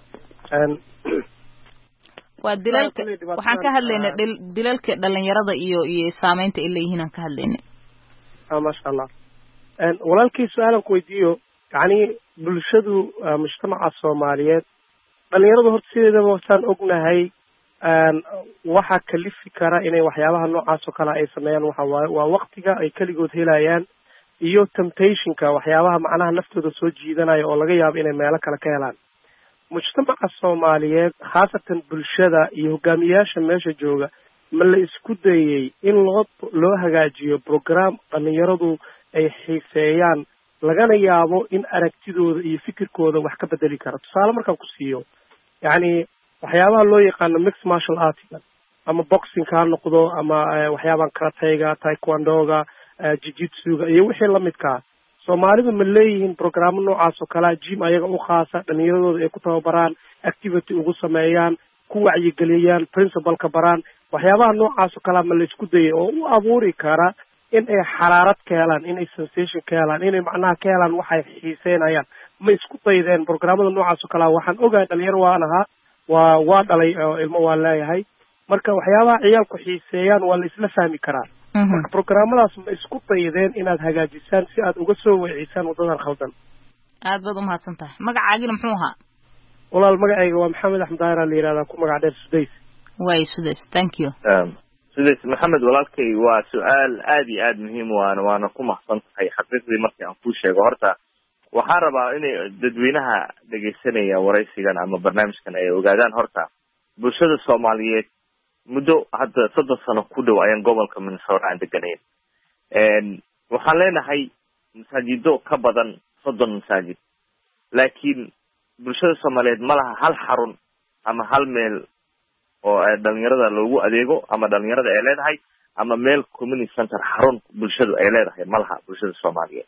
waa dilalka waxaan ka hadlaynay dilalka dhalinyarada iyo saameynta ay leeyihiin aan ka hadlaynay. masha Allah. walaalkii su-aalan ku weydiiyo yani bulshadu mujtamaca Soomaaliyeed dhalinyaradu horta sideedaba waxaan ognahay waxa kalifi kara inay waxyaabaha noocaas oo kale ay sameeyaan waxa waa waqtiga ay kaligood helayaan iyo temptationka waxyaabaha macnaha naftooda soo jiidanaya oo laga yaabo inay meelo kale ka helaan. mujtamaca Soomaaliyeed khaasatan bulshada iyo hogaamiyaasha meesha jooga ma la isku dayay in loo hagaajiyo program dhalinyaradu ay xiiseeyaan lagana yaabo in aragtidooda iyo fikirkooda wax ka bedeli kara. tusaale markaan ku siiyo yani waxyaabaha loo yaqaano mixed martial arts ama boxing ha noqdo ama waxyaabahan karatayga, taekwondoga, jiu-jitsuga iyo wixii lamidkaa Soomaalidu ma leeyihiin programo noocaas oo kala gym ayaga u khaasa dhalinyaradooda ay ku tababaraan activity ugu sameeyaan ku wacyigeliyaan principalka baraan waxyaabaha noocaas oo kala ma la isku dayay oo u abuuri kara in ay xaraarad ka helaan in ay sensation ka helaan in ay macnaha ka helaan waxay xiiseynayaan ma isku daydeen programada noocaas oo kala waxaan ogahay dhalinyaro waan ahaa waa dhalay ilmo waan leeyahay marka waxyaabaha ciyaalku xiiseeyaan waa la isla fahmi karaa. marka programadaas ma isku daydeen inaad hagaajisaan si aad uga soo weecisaan wadadan khaldan. aad baad u mahadsan tahay. magacaagina muxuu ahaa? walaal magacayga waa maxamed axmed daahir la yiraahdaa ku magac dheer Sudays. way Sudays, thank you. Sudays maxamed walaalkay waa su-aal aad iyo aad muhiim waana ku mahadsan tahay xaqiiqdii markii aan ku sheego horta waxaan rabaa inay dadweynaha dhegaysanaya waraysigan ama barnaamijkan ay ogaadaan horta bulshada Soomaaliyeed muddo hadda 3 sano ku dhow ayaan gobolka Minnesota aan deganayn. waxaan leenahay masaajido ka badan 30 masaajid laakiin bulshada Soomaaliyeed ma laha hal xarun ama hal meel oo dhalinyarada loogu adeego ama dhalinyarada ay leedahay ama meel community center xarun bulshadu ay leedahay ma laha bulshada Soomaaliyeed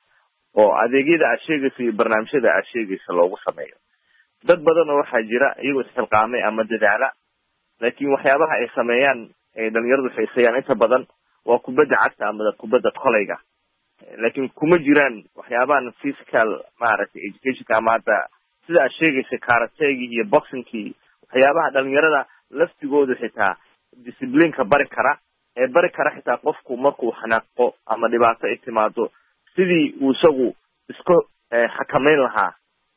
oo adeegyada aad sheegayso iyo barnaamijyada aad sheegayso loogu sameeyo. dad badan oo waxaa jira iyagoo isxilqaamay ama dadaala laakiin waxyaabaha ay sameeyaan ay dhalinyaradu xiiseeyaan inta badan waa kubadda cagta ama kubadda kolayga laakiin kuma jiraan waxyaabahan physical maaragtay education ama hadda sida aad sheegaysa karategi iyo boxingkii waxyaabaha dhalinyarada laftigooda xitaa disciplineka bari kara xitaa qofku markuu xanaaqo ama dhibaato ay timaado sidii uu isagu isku xakameyn lahaa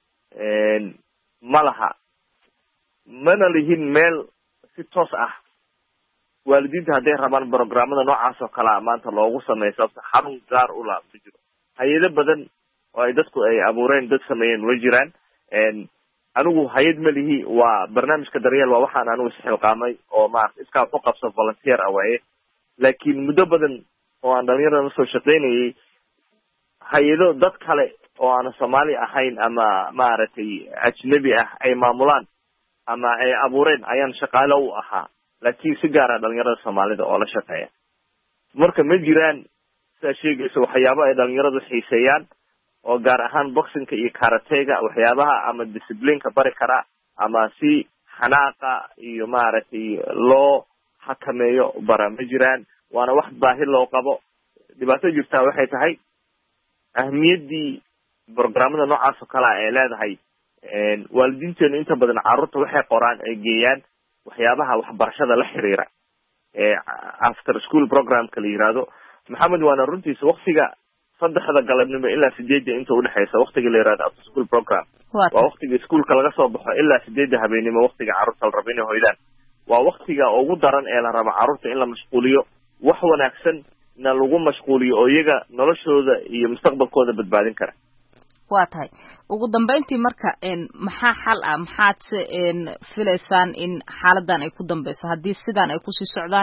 ma laha mana lihin meel si toos ah waalidiinta hadday rabaan programada noocaas oo kalea maanta loogu sameeyo sababta xarun gaar u laha ma jiro. hay-ado badan oo ay dadku ay abuureen dad sameeyeen way jiraan. anigu hay-ad ma lihi waa barnaamijka daryeel waa waxaan anigu isxilqaamay oo maarata iskaa ku qabso volunteer ah waaye laakiin muddo badan oo aan dhalinyarada la soo shaqaynayay hay-ado dad kale oo aan Soomaali ahayn ama maaragtay ajnabi ah ay maamulaan ama ay abuureen ayaan shaqaale u ahaa laakiin si gaar ah dhalinyarada Soomaalida oo la shaqeeya. marka ma jiraan sida sheegayso waxyaabo ay dhalinyaradu xiiseeyaan oo gaar ahaan boxingka iyo karatega waxyaabaha ama disciplineka bari kara ama si xanaaqa iyo maaragtay loo xakameeyo bara ma jiraan waana wax baahi loo qabo. dhibaato jirtaa waxay tahay ahmiyadii programada noocaas oo kale ay leedahay waalidiinteenu inta badan carruurta waxay qoraan ay geeyaan waxyaabaha waxbarashada la xiriira after school programka la yiraahdo. maxamed waana runtiisa waqtiga 3 galabnimo ilaa 8 inta u dhaxaysa waqtiga la yiraahdo after school program waa waqtiga iskuulka laga soo baxo ilaa 8 habeenimo waqtiga carruurta la rabo inay hoydaan waa waqtiga ugu daran ee la rabo carruurta in la mashquuliyo wax wanaagsan na lagu mashquuliyo oo iyaga noloshooda iyo mustaqbalkooda badbaadin kara. waa tahay ugu dambeyntii marka maxaa xal ah maxaad filaysaan in xaaladan ay ku dambeyso haddii sidan ay kusii socdaan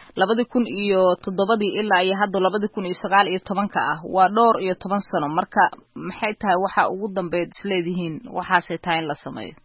2007 ilaa iyo hadda 2019 ah waa dhowr iyo 10 sano marka maxay tahay waxa ugu dambeyd isleedihiin waxaasay tahay in la sameeyo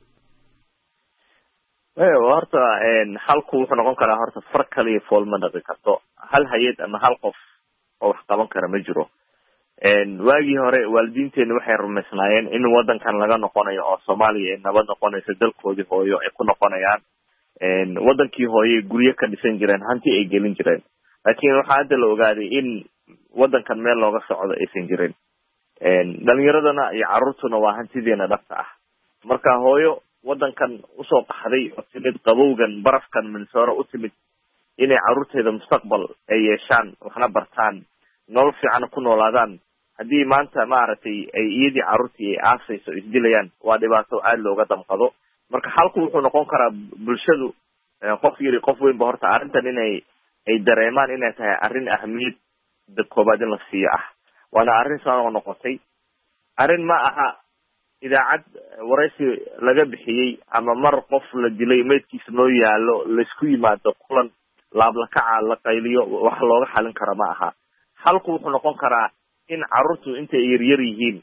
horta xalku wuxuu noqon karaa horta far kale iyo fool ma dhaqi karto hal hay'ad ama hal qof oo wax qaban kara ma jiro waagii hore waalidiinteena waxay rumaysnaayeen in wadankan laga noqonayo oo Soomaaliya ay nabad noqonayso dalkoodii hooyo ay ku noqonayaan wadankii hooyo guryo ka dhisan jireen hanti ay gelin jireen laakiin waxa hadda la ogaaday in wadankan meel looga socdo aysan jirin dhalinyaradana iyo carruurtuna waa hantideena dhabta ah marka hooyo wadankan usoo qaxday oo timid qabowgan barafkan Minnesota u timid inay carruurteeda mustaqbal ay yeeshaan waxna bartaan nolol fiican ku noolaadaan haddii maanta maaragtay ay iyadii carruurtii ay aasayso isdilayaan waa dhibaato aad looga damqado marka xalku wuxuu noqon karaa bulshadu qof yiri qof weynba horta arrintan inay dareemaan inay tahay arrin ahmiyad koobaad in la siiyo ah waana arrin soo noqotay arrin ma aha idaacad waraysi laga bixiyey ama mar qof la dilay meydkiisa noo yaalo la isku yimaado kulan laablakaca la qayliyo wax looga xalin kara ma aha halku wuxuu noqon karaa in carruurtu intay yaryar yihiin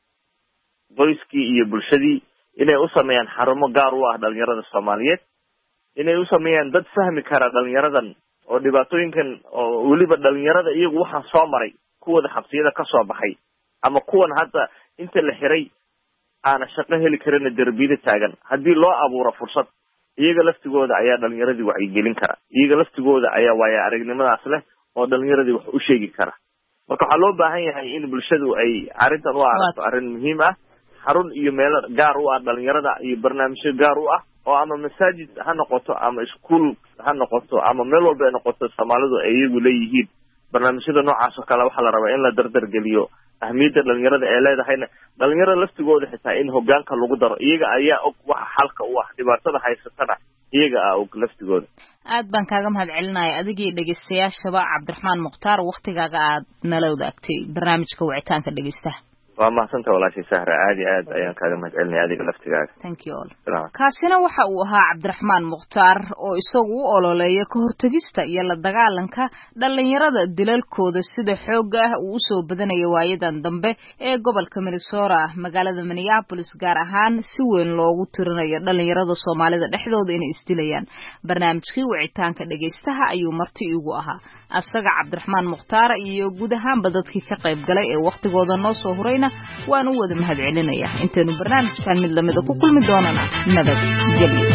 qoyskii iyo bulshadii inay u sameeyaan xarumo gaar u ah dhalinyarada Soomaaliyeed inay u sameeyaan dad fahmi kara dhalinyaradan oo dhibaatooyinkan oo waliba dhalinyarada iyagu waxa soo maray kuwada xabsiyada ka soo baxay ama kuwan hadda inta la xiray aana shaqo heli karin darbiyada taagan haddii loo abuuro fursad iyaga laftigooda ayaa dhalinyaradii wacyi gelin kara iyaga laftigooda ayaa waaya aragnimadaas leh oo dhalinyaradii wax u sheegi kara marka waxa loo baahan yahay in bulshadu ay arrintan u aragto arrin muhiim ah xarun iyo meel gaar u ah dhalinyarada iyo barnaamijyo gaar u ah oo ama masaajid ha noqoto ama iskuul ha noqoto ama meel walba ay noqoto Soomaalidu ay iyagu leeyihiin barnaamijyada noocaas oo kale waxa la rabaa in la dardar geliyo ahmiyadda dhalinyarada ee leedahayna dhalinyarada laftigooda xitaa in hoggaanka lagu daro iyaga ayaa og waxa xalka u ah dhibaatada haysatana iyaga og laftigooda aad baan kaaga mahadcelinayaa adigii dhageystayaashaba Cabdiraxmaan Mukhtaar waqtigaaga aad nala wadaagtay barnaamijka wicitaanka dhageystaha waa mahadsantahay walaashii Sahra aad iyo aad ayaan kaaga mahadcelinayaa adiga laftigaaga thank you all kaasina waxa uu ahaa Cabdiraxmaan Mukhtaar oo isagu u ololeeya ka hortagista iyo la dagaalanka dhalinyarada dilalkooda sida xoog ah uu soo badanayo waayadan dambe ee gobolka Minnesota magaalada Minneapolis gaar ahaan si weyn loogu tirinayo dhalinyarada Soomaalida dhexdooda inay isdilayaan barnaamijkii wicitaanka dhageystaha ayuu marti igu ahaa asaga Cabdiraxmaan Mukhtaar iyo guud ahaanba dadkii ka qayb galay ee waqtigooda noo soo hurayna waan u wada mahadcelinayaa intaanu barnaamijkan mid lamida ku kulmi doonana nabad gelyo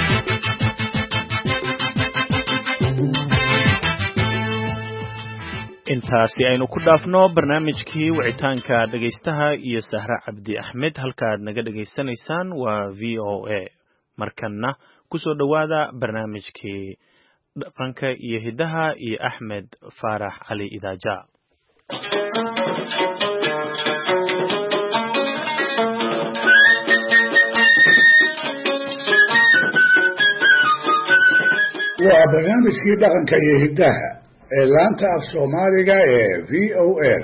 intaasi aynu ku dhaafno barnaamijkii wicitaanka dhageystaha iyo Sahra Cabdi Axmed halkaad naga dhageysanaysaan waa VOA markana ku soo dhawaada barnaamijkii dhaqanka iyo hidaha iyo Axmed Faarax Cali Idaaja waa barnaamijkii dhaqanka iyo hidaha ee laanta af Soomaaliga ee VOA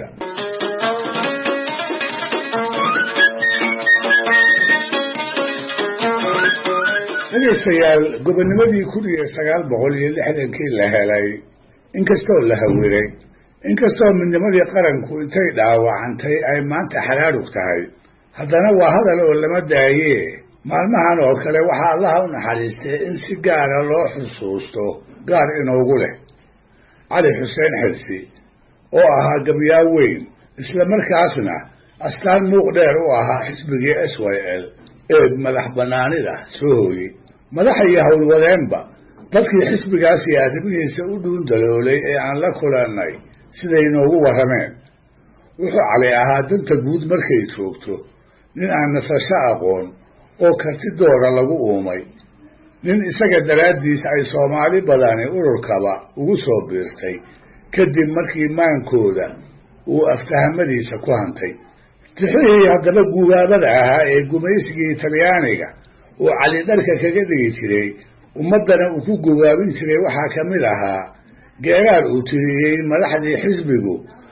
dhegeystayaal gobonimadii 1960 la helay inkastoo la hawiray inkastoo midnimadii qaranku intay dhaawacantay ay maanta xaraarug tahay haddana waa hadal oo lama daayee maalmahan oo kale waxaa Allaha u naxariistay in si gaara loo xusuusto gaar inoogu leh Cali Xuseen Xirsi oo ahaa gabyaa weyn isla markaasna astaan muuq dheer u ahaa xisbigii SYL ee madax banaanida soo hooyay madax iyo howlwadeenba dadkii xisbigaas iyo arrimihiisa u dhuun daloolay ee aan la kulannay siday inoogu warrameen wuxuu Cali ahaa danta guud markay joogto nin aan nasasho aqoon oo karti doora lagu uumay nin isaga daraaddiis ay Soomaali badani ururkaba ugu soo biirtay kadib markii maankooda uu aftahamadiisa ku hantay tixii haddaba gubaabada ahaa ee gumaysigii Talyaaniga oo Cali dharka kaga dhigi jiray ummadana uu ku gubaabin jiray waxaa ka mid ahaa geeraar uu tiriyey madaxdii xisbigu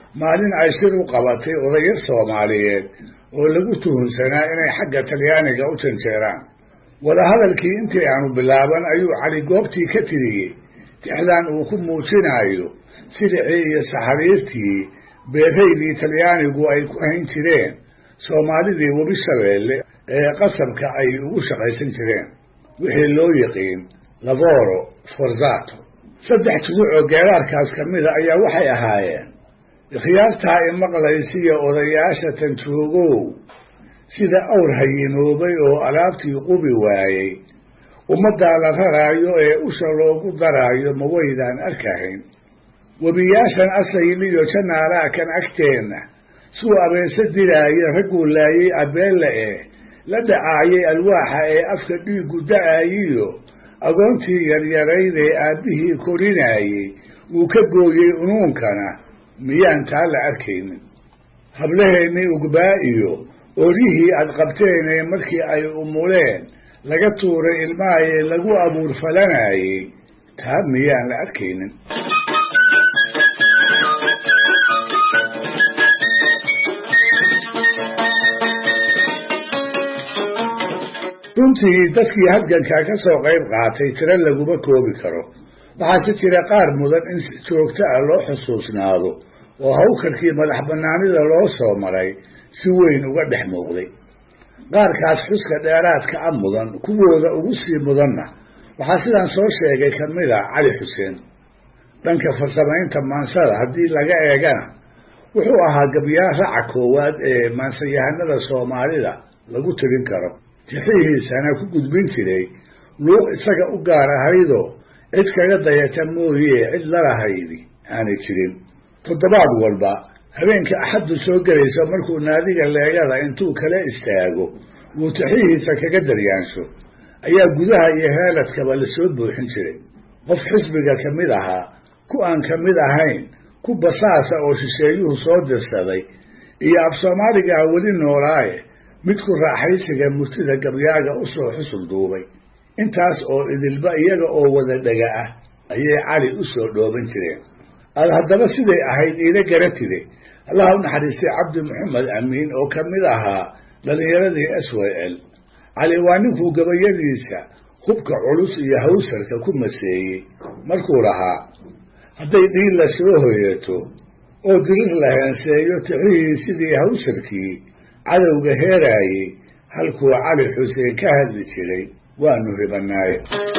maalin ay shir u qabatay odayo Soomaaliyeed oo lagu tuhunsanaa inay xagga Talyaaniga u janjeeraan wadahadalkii intii aanu bilaaban ayuu cali goobtii ka tiriyey tixlaan uu ku muujinayo sidii iyo saxariirtii beeraydii Talyaanigu ay ku hayn jireen Soomaalidii Webi Shabeelle ee qasabka ay ugu shaqaysan jireen wixii loo yaqiin lavoro forzato saddex tuduc oo geeraarkaas ka mid ayaa waxay ahaayeen ikhyaartaa in maqlaysiya odayaasha tan joogow sida awr hayinoobay oo alaabtii qubi waayey ummaddaa la raraayo ee usha loogu daraayo ma waydaan arkahayn webiyaashan asayliyo janaalaa kan agteenna suu abeese diraaye ragguu laayey abeelle la dhacaayay alwaaxa ee afka dhiigu da-aayiyo agoontii yaryarayd ee aabbihii korinaayey wuu ka gooyey unuunkana miyaan taa la arkaynin hablaheennii ugbaa iyo oryihii aad qabteenee markii ay umuleen laga tuuray ilmahaye lagu abuur falanayey taa miyaan la arkaynin runtii dadkii halgankaa ka soo qayb qaatay tiro laguma koobi karo waxaase jira qaar mudan in si joogto ah loo xusuusnaado oo hawkarkii madax bannaanida loo soo maray si weyn uga dhex muuqday qaarkaas xuska dheeraadka a mudan kuwooda ugu sii mudanna waxaa sidaan soo sheegay ka mid a cali xuseen dhanka farsamaynta maansada haddii laga eegana wuxuu ahaa gabyaar raca koowaad ee maansayahanada Soomaalida lagu tirin karo tixihiisana ku gudbin jiray luuq isaga u gaar ahaydoo cid kaga dayata mooyee cid lalahaydi aanay jirin toddobaad walba habeenka axaddu soo gelayso markuu naadiga leegada intuu kala istaago wuu tixihiisa kaga daryaansho ayaa gudaha iyo heeladkaba la soo buuxin jiray qof xisbiga ka mid ahaa ku aan ka mid ahayn ku basaasa oo shisheeyuhu soo dirsaday iyo af Soomaaliga weli noolaaye mid ku raaxaysiga murtida gabyaaga u soo xusul duubay intaas oo idilba iyaga oo wada dhaga ah ayay cali u soo dhooban jireen haddaba siday ahayd ila garatide Allah u naxariistay Cabdi Maxamed Amiin oo ka mid ahaa dhalinyaradii SYL cali waa ninkuu gabayadiisa hubka culus iyo hawsarka ku maseeyey markuu lahaa hadday dhiil la soo hoyeeto oo dirir la heenseeyo tixihii sidii hawsarkii cadowga heeraayey halkuu cali xuseen ka hadli jiray waanu ribanaaye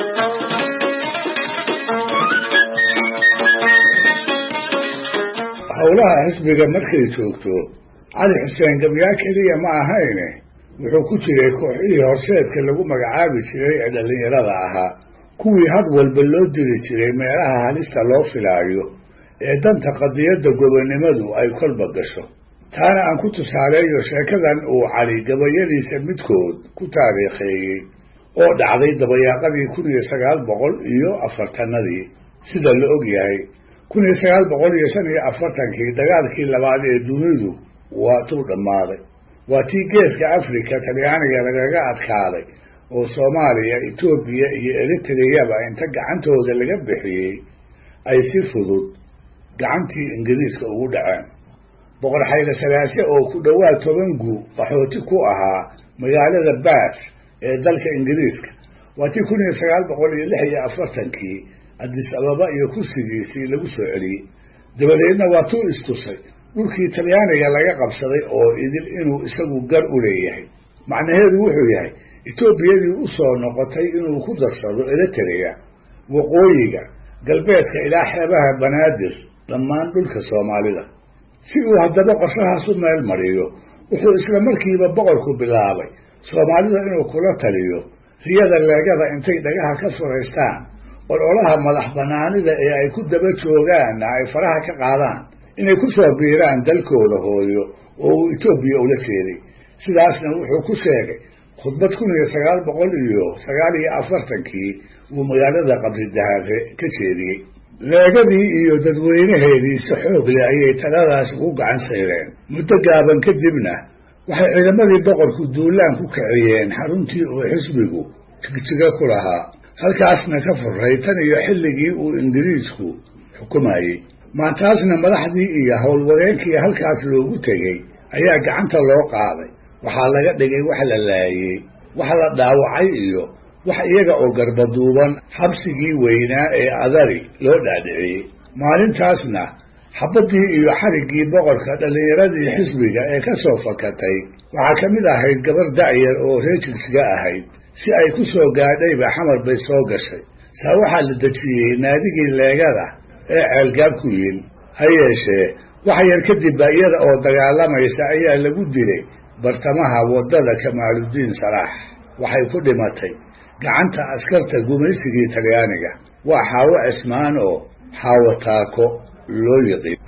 howlaha xisbiga markay joogto cali xuseen gabyaa keliya ma ahayne wuxuu ku jiray kooxihii horseedka lagu magacaabi jiray ee dhallinyarada ahaa kuwii had walba loo diri jiray meelaha halista loo filaayo ee danta qadiyadda gobonnimadu ay kolba gasho taana aan ku tusaaleeyo sheekadan uu cali gabayadiisa midkood ku taariikheeyey oo dhacday dabayaaqadii 1940 sida la og yahay 1945 dagaalkii labaad ee dunidu waa tuu dhammaaday waa tii geeska Afrika Talyaaniga lagaga adkaaday oo Soomaaliya Itoobiya iyo Eritreaba inta gacantooda laga bixiyey ay si fudud gacantii Ingiriiska ugu dhaceen boqor Xayla Salaase oo ku dhawaad 10 guu qaxooti ku ahaa magaalada Bath ee dalka Ingiriiska waa tii 1946 Addis Ababa iyo kursigiisii lagu soo celiyey dabadeedna waa tuu istusay dhulkii Talyaaniga laga qabsaday oo idil inuu isagu gar u leeyahay macnaheedu wuxuu yahay Itoobiyadii u soo noqotay inuu ku darsado Eritrea waqooyiga galbeedka ilaa xeebaha Banaadir dhammaan dhulka Soomaalida si uu haddaba qorshahaas u meel mariyo wuxuu isla markiiba boqorku bilaabay Soomaalida inuu kula taliyo riyada leegada intay dhagaha ka furaystaan ololaha madax banaanida ee ay ku daba joogaan ay faraha ka qaadaan inay ku soo biiraan dalkooda hooyo oo Itoobiya ula jeeday sidaasna wuxuu ku sheegay khudbad 1949 uu magaalada Qabri Dahare ka jeediyey leegadii iyo dadweynaheedii si xoog leh ayay taladaas ugu gacan sayreen muddo gaaban kadibna waxay ciidamadii boqorku duulaan ku kiciyeen xaruntii uu xisbigu tigtiga ku lahaa halkaasna ka furay tan iyo xilligii uu Ingiriisku xukumayay maantaasna madaxdii iyo howlwadeenkii halkaas loogu tegey ayaa gacanta loo qaaday waxaa laga dhigay wax la laayey wax la dhaawacay iyo wax iyaga oo garbaduuban xabsigii weynaa ee adari loo dhaadhiciyey maalintaasna xabaddii iyo xariggii boqorka dhallinyaradii xisbiga ee ka soo fakatay waxaa ka mid ahayd gabar da'yar oo reejigsiga ahayd si ay ku soo gaadhayba xamar bay soo gashay saa waxaa la dejiyey naadigii leegada ee ceelgaab ku yiil ha yeeshee wax yar kadibba iyada oo dagaalamaysa ayaa lagu dilay bartamaha waddada kamaaludiin salaax waxay ku dhimatay gacanta askarta gumaysigii talyaaniga waa xaawo cismaan oo xaawo taako loo yiqiin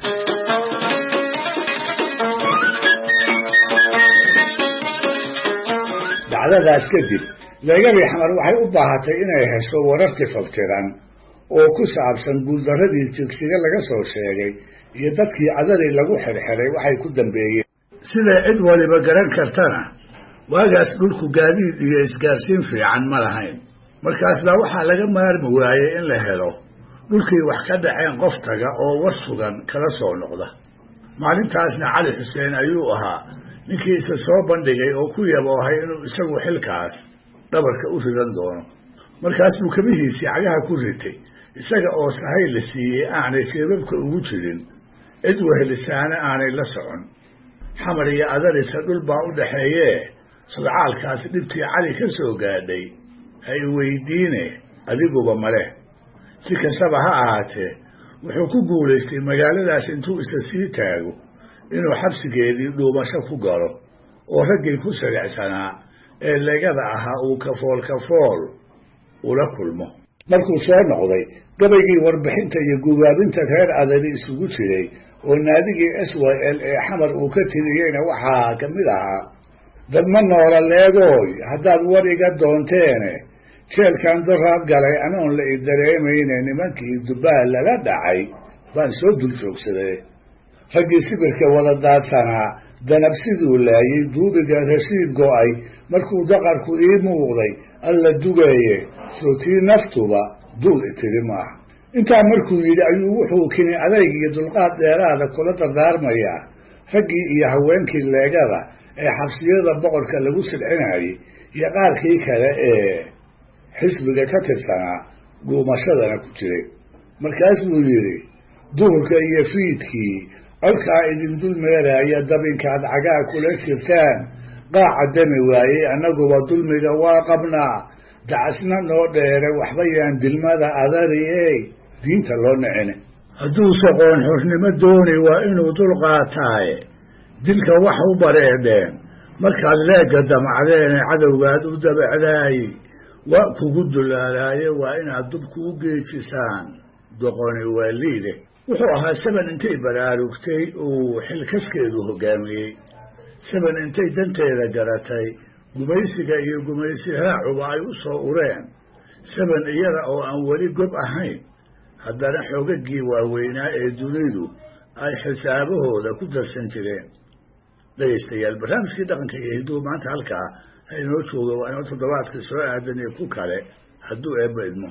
dacdadaas kadib leegadii xamar waxay u baahatay inay hesho wararti faftiran oo ku saabsan guuldarradii jigsiga laga soo sheegay iyo dadkii adari lagu xirxiray waxay ku dambeeyeen siday cid waliba garan kartana waagaas dhulku gaadiid iyo isgaarsiin fiican ma lahayn markaas baa waxaa laga maarmi waayey in la helo dhulkii wax ka dhaceen qof taga oo war sugan kala soo noqda maalintaasna cali xuseen ayuu ahaa ninkii isa soo bandhigay oo ku yaboohay inuu isagu xilkaas dhabarka u ridan doono markaas buu kabihiisii cagaha ku ritay isaga oo sahay la siiyey aanay jeebabka ugu jirin cid wehelisaana aanay la socon xamar iyo adarisa dhul baa u dhaxeeyee sodcaalkaas dhibtii cali ka soo gaadhay ay weydiine adiguba male si kastaba ha ahaatee wuxuu ku guulaystay magaaladaas intuu isa sii taago inuu xabsigeedii dhuumasho ku galo oo raggii ku siricsanaa ee leegada ahaa uu kafool ula kulmo markuu soo noqday gabaygii warbixinta iyo gubaabinta reer adari isugu jiray oo naadigii SYL ee xamar uu ka tiriyeyna waxaa ka mid ahaa dad ma noola leegooy haddaad war iga doonteene jeelkan doraad galay anoon la idareemayne nimankii dubaal lala dhacay baan soo dul joogsaday raggii sibirka wada daadsanaa danab siduu laayey duubiga rashiid go'ay markuu daqarku ii muuqday alla dugeeye soo tii naftuba duul itiri maaha intaa markuu yidhi ayuu wuxuu kini adayg iyo dulqaad dheeraada kula dardaarmayaa raggii iyo haweenkii leegada ee xabsiyada boqorka lagu silcinayay iyo qaarkii kale ee xisbiga ka tirsanaa guumashadana ku jiray markaas buu yidhi duhurka iyo fiidkii colkaa idin dul meeraaya dabinkaad cagaa kula jirtaan qaaca dami waayey annaguba dulmiga waa qabnaa dacasna noo dheere waxba yaan dilmada adariyey diinta loo nicine hadduu soqoon xornimo dooni waa inuu dul qaataaye dilka wax u bareedheen markaad leega damacdeene cadowgaad u dabacdaaye waa kugu dulaalaaye waa inaad dubku u geejisaan doqoni waa liide wuxuu ahaa saban intay baraarugtay uu xilkaskeedu hoggaamiyey saban intay danteeda garatay gumaysiga iyo gumaysi raacuba ay u soo ureen saban iyada oo aan weli gob ahayn haddana xoogagii waaweynaa ee dunidu ay xisaabahooda ku darsan jireen dhegaystayaal barnaamijkii dhaqanka iyo hidduu maanta halkaa ha inoo jooga waa inoo toddobaadka soo aadan iyo ku kale hadduu eebba idmo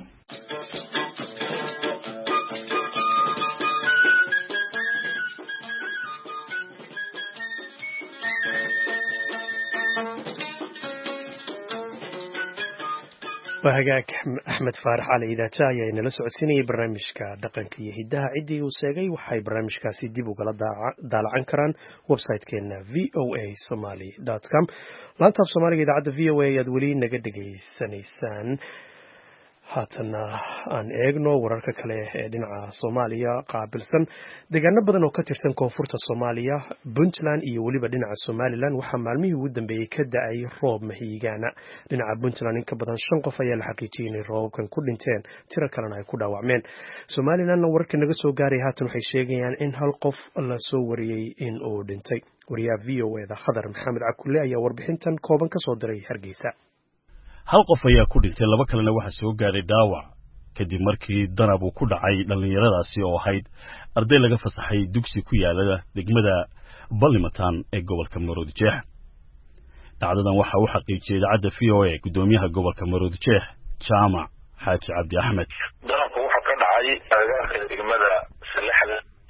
waa hagaag axmed faarax cali idaaja ayaa inala socodsiinayay barnaamijka dhaqanka iyo hiddaha ciddii uu sheegay waxay barnaamijkaasi dib ugala daalacan karaan website-keena voasomaly.com laantaaf soomaaliga idaacadda v o a ayaad weli naga dhegaysanaysaan haatana aan eegno wararka kale ee dhinaca soomaaliya qaabilsan deegaano badan oo ka tirsan koonfurta soomaaliya puntland iyo weliba dhinaca somalilan waxaa maalmihii ugu dambeeyey ka da-ay roob mahiigaana dhinaca puntland in ka badan 5 qof ayaa la xaqiijiyey inay roobabkan ku dhinteen tiro kalena ay ku dhaawacmeen somalilanna wararka naga soo gaaray haatan waxay sheegayaan in 1 qof la soo wariyey in uu dhintay wariyaha v o eda khadar maxamed cakulle ayaa warbixintan kooban ka soo diray hargeysa 1 qof ayaa ku dhintay 2 kalena waxa soo gaaray dhaawac kadib markii danab uu ku dhacay dhalinyaradaasi oo ahayd arday laga fasaxay dugsi ku yaala degmada Ballimatan ee gobolka Maroodijeex dhacdadan waxa uu xaqiijiyay idaacadda VOA gudoomiyaha gobolka Maroodijeex Jaamac Xaaji Cabdi Axmed danabku waxa ka dhacay agagaarka degmada Salaxda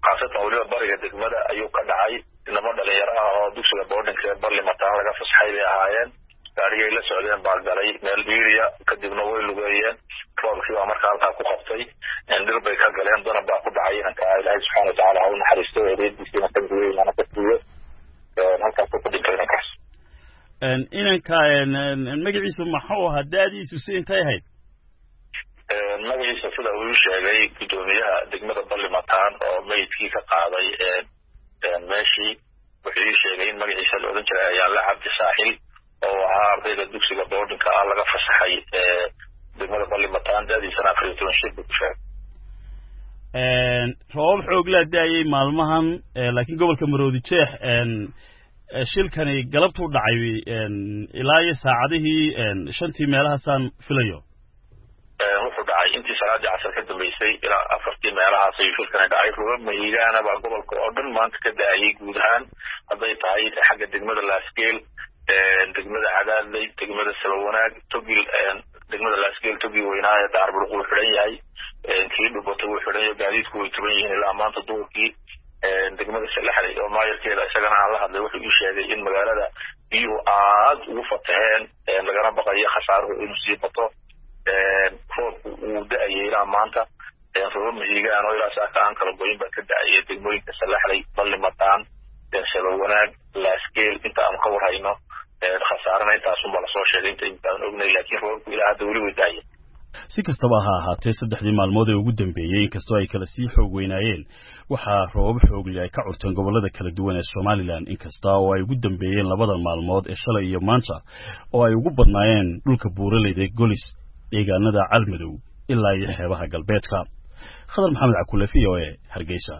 khaasatan weliba bariga degmada ayuu ka dhacay inama dhalinyaro ah oo dugsiga boardingka ee barlimataan laga fasaxay bay ahaayeen gaarigay la socdeen baa galay meel dhiiriya kadibna way lugeeyeen roobkii baa markaa halkaa ku qabtay dhir bay ka galeen danab baa ku dhacay inanka ilaahay subxaana watacaala ha u naxariisto eedeediisiina ka duway mana ka siiyo halkaas ku dhintay inankaas inanka magaciisu maxuu ahaa daadiisu si intay ahayd magaciisa sida uu sheegay gudoomiyaha degmada barlimataan oo meydkii ka qaaday meeshii wuxuu sheegay in magaciisa la oran jiray ayaala cabdi saaxil oo ahaa ardayda dugsiga boardingka ah laga fasaxay degmada barlimataan daadiisana 14 shir buu ku sheegay roobab xoog la daayay maalmahan laakiin gobolka Maroodi Jeex shilkani galabtu dhacay ilaa iyo saacadihii 5 meelahaasaan filayo wuxuu dhacay intii salaadii casar ka dambeysay ilaa 4 meelahaas ayuu shilkani dhacay roobab mahigaana baa gobolka oo dhan maanta ka daayay guud ahaan hadday tahay xagga degmada Laasgeel degmada Cadaadley degmada Salwanaag Togil degmada Laasgeel Togil weynaa Daarburuq uu xiran yahay kii dhubato uu xiran yahay gaadiidku way tuban yihiin ilaa maanta duurkii degmada Salaxley oo maayarkeeda isagana aan la hadlay wuxuu sheegay in magaalada biyuhu aad ugu fataheen lagana baqayo khasaaruhu inuu sii bato roobku uu da'ayay ilaa maanta roobab mahigaan oo ilaa saaka aan kala goyin baa ka da'ayay degmooyinka Salaxley Barlimataan Salwanaag Laasgeel inta aan ka warhayno khasaarana intaasun baa lasoo sheegay intaan ognay laakiin roobku ilaa hadda weli way da'ayay si kastaba ha ahaatee 3 maalmood ee ugu dambeeyay inkastoo ay kala sii xoog weynaayeen waxaa roobab xoog leh ay ka curteen gobolada kala duwan ee Soomaaliland inkasta oo ay ugu dambeeyeen labadan maalmood ee shalay iyo maanta oo ay ugu badnaayeen dhulka buuraleyda Golis deegaanada Calmadow ilaa iyo xeebaha galbeedka Khadar Maxamed Cabdullaahi oo Hargeysa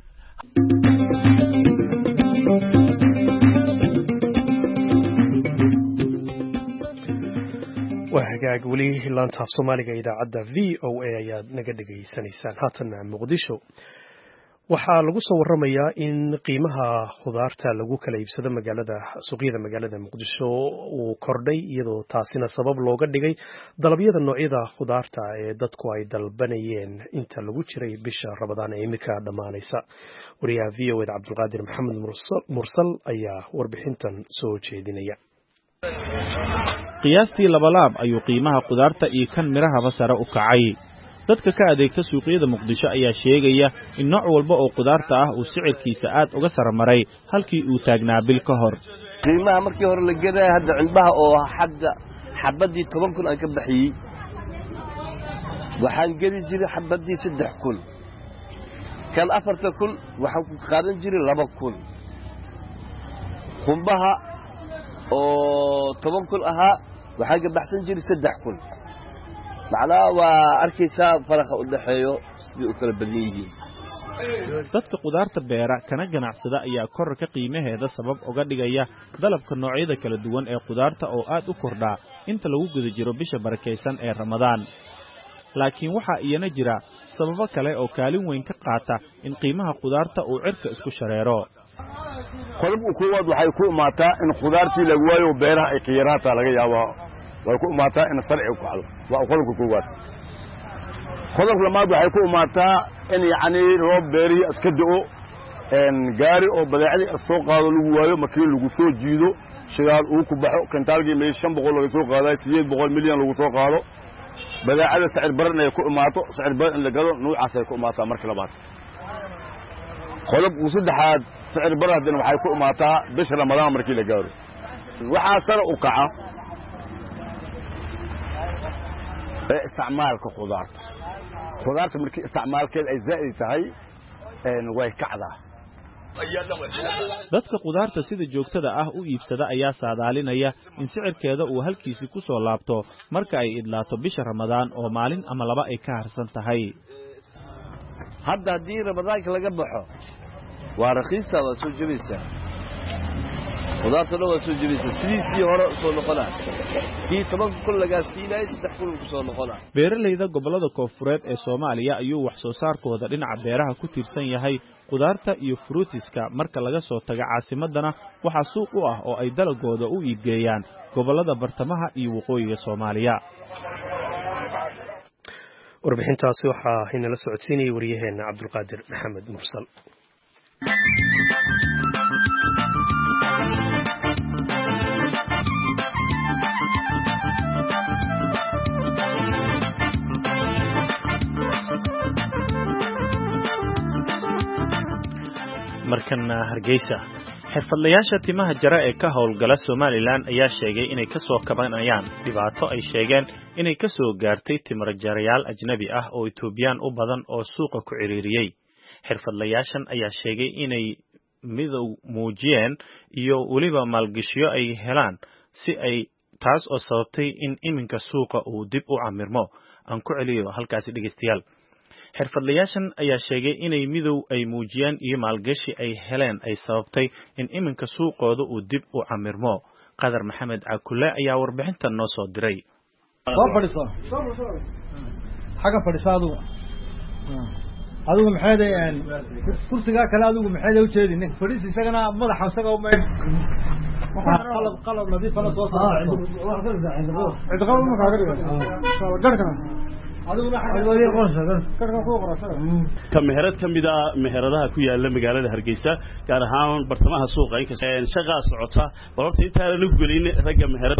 وهجاج ولي لانتاف سوماليga idaacada VOA ayaad naga dhageysanaysaan haatana Muqdisho waxaa lagu soo waramayaa in qiimaha khudaarta lagu kala iibsado suuqyada magaalada Muqdisho uu kordhay iyadoo taasina sabab looga dhigay dalabyada noocyada khudaarta ee dadku ay dalbanayeen inta lagu jiray bisha Ramadaan ee imika dhamaanaysa wariyaha VOA Cabdulqaadir Maxamed Mursal ayaa warbixintan soo jeedinaya qiyaastii labalaab ayuu qiimaha khudaarta iyo kan miraha sare u kacay dadka ka adeegta suuqyada Muqdisho ayaa sheegaya in nooc walba oo khudaarta ah uu sicirkiisa aad uga saramaray halkii uu taagnaa bil ka hor qiimaha markii hore la gaday hadda cilbaha oo hadda xabadii 10,000 aan ka baxiyay waxaan gadi jiray xabadii 3,000 kan 4,000 waxaan ku qaadan jiray 2,000 qumbaha oo 10,000 ahaa waxaan ka baxsan jiray 3,000 macnaa waa arkaysaa faraqa u dhaxeeyo sidii u kala badan yihiin dadka khudaarta beera kana ganacsada ayaa kororka qiimaheeda sabab uga dhigaya dalabka noocyada kala duwan ee khudaarta oo aad u kordhaa inta lagu guda jiro bisha barakeysan ee Ramadaan laakiin waxaa iyana jira sababo kale oo kaalin weyn ka qaata in qiimaha khudaarta uu cirka isku shareero qodobka koowaad waxay ku imaataa in khudaartii lagu waayo beeraha ay qiiraata laga yaabo way ku imaataa in sarci ku xal waa qodobka koowaad qodobka labaad waxay ku imaataa in yaani roob beeri iska da'o gaari oo badeecadii soo qaado lagu waayo markii lagu soo jiido shidaal uu ku baxo kantaalkii meesh 500 laga soo qaaday 800 milyan lagu soo qaado badeecada sicir baran ay ku imaato sicir baran in la gado noocaas ay ku imaataa markii labaad qodobka saddexaad sicir baradina waxay ku imaataa bisha Ramadaan markii la gaaro waxa sare u kaca isticmaalka khudaarta markii isticmaalkeeda ay zaa'id tahay way kacdaa dadka khudaarta sida joogtada ah u iibsada ayaa saadaalinaya in sicirkeeda uu halkiisii ku soo laabto marka ay idlaato bisha Ramadaan oo maalin ama laba ay ka harsan tahay hadda hadii Ramadaanka laga baxo waa raqiista waa soo jabaysaa khudaarta waa soo jabaysaa sidii hore soo noqonaa kii 10,000 laga siinay 3,000 ku soo noqonaa beeralayda gobolada koonfureed ee Soomaaliya ayuu wax soo saarkooda dhinaca beeraha ku tiirsan yahay khudaarta iyo fruitiska marka laga soo tago caasimadana waxa suuq u ah oo ay dalagooda u iibgeeyaan gobolada bartamaha iyo waqooyiga Soomaaliya warbixintaasi waxaa inala socodsiinayay wariyaheena Cabdulqaadir Maxamed Mursal markana Hargeysa xirfadlayaasha timaha jara ee ka howlgala Somaliland ayaa sheegay inay ka soo kabanayaan dhibaato ay sheegeen inay ka soo gaartay timir jarayaal ajnabi ah oo Ethiopian u badan oo suuqa ku ciriiriyay xirfadlayaashan ayaa sheegay inay midow muujiyeen iyo waliba maalgashiyo ay helaan si ay taas oo sababtay in iminka suuqa uu dib u camirmo aan ku celiyo halkaas dhageystayaal xirfadlayaashan ayaa sheegay inay midow ay muujiyeen iyo maalgashi ay heleen ay sababtay in iminka suuqooda uu dib u camirmo qadar maxamed cakulle ayaa warbixintan noo soo diray soo fadhiso xaga fadhisaadu adigu maxay kursiga kale adigu maxay u jeedin fadhiis isagana madaxa isaga u meey qalab nadiif ah soo saaro ka meherad kamida meheradaha ku yaala magaalada Hargeysa gaar ahaan bartamaha suuqa ay ka shaqada socota balorta inta la gelin ragga meherad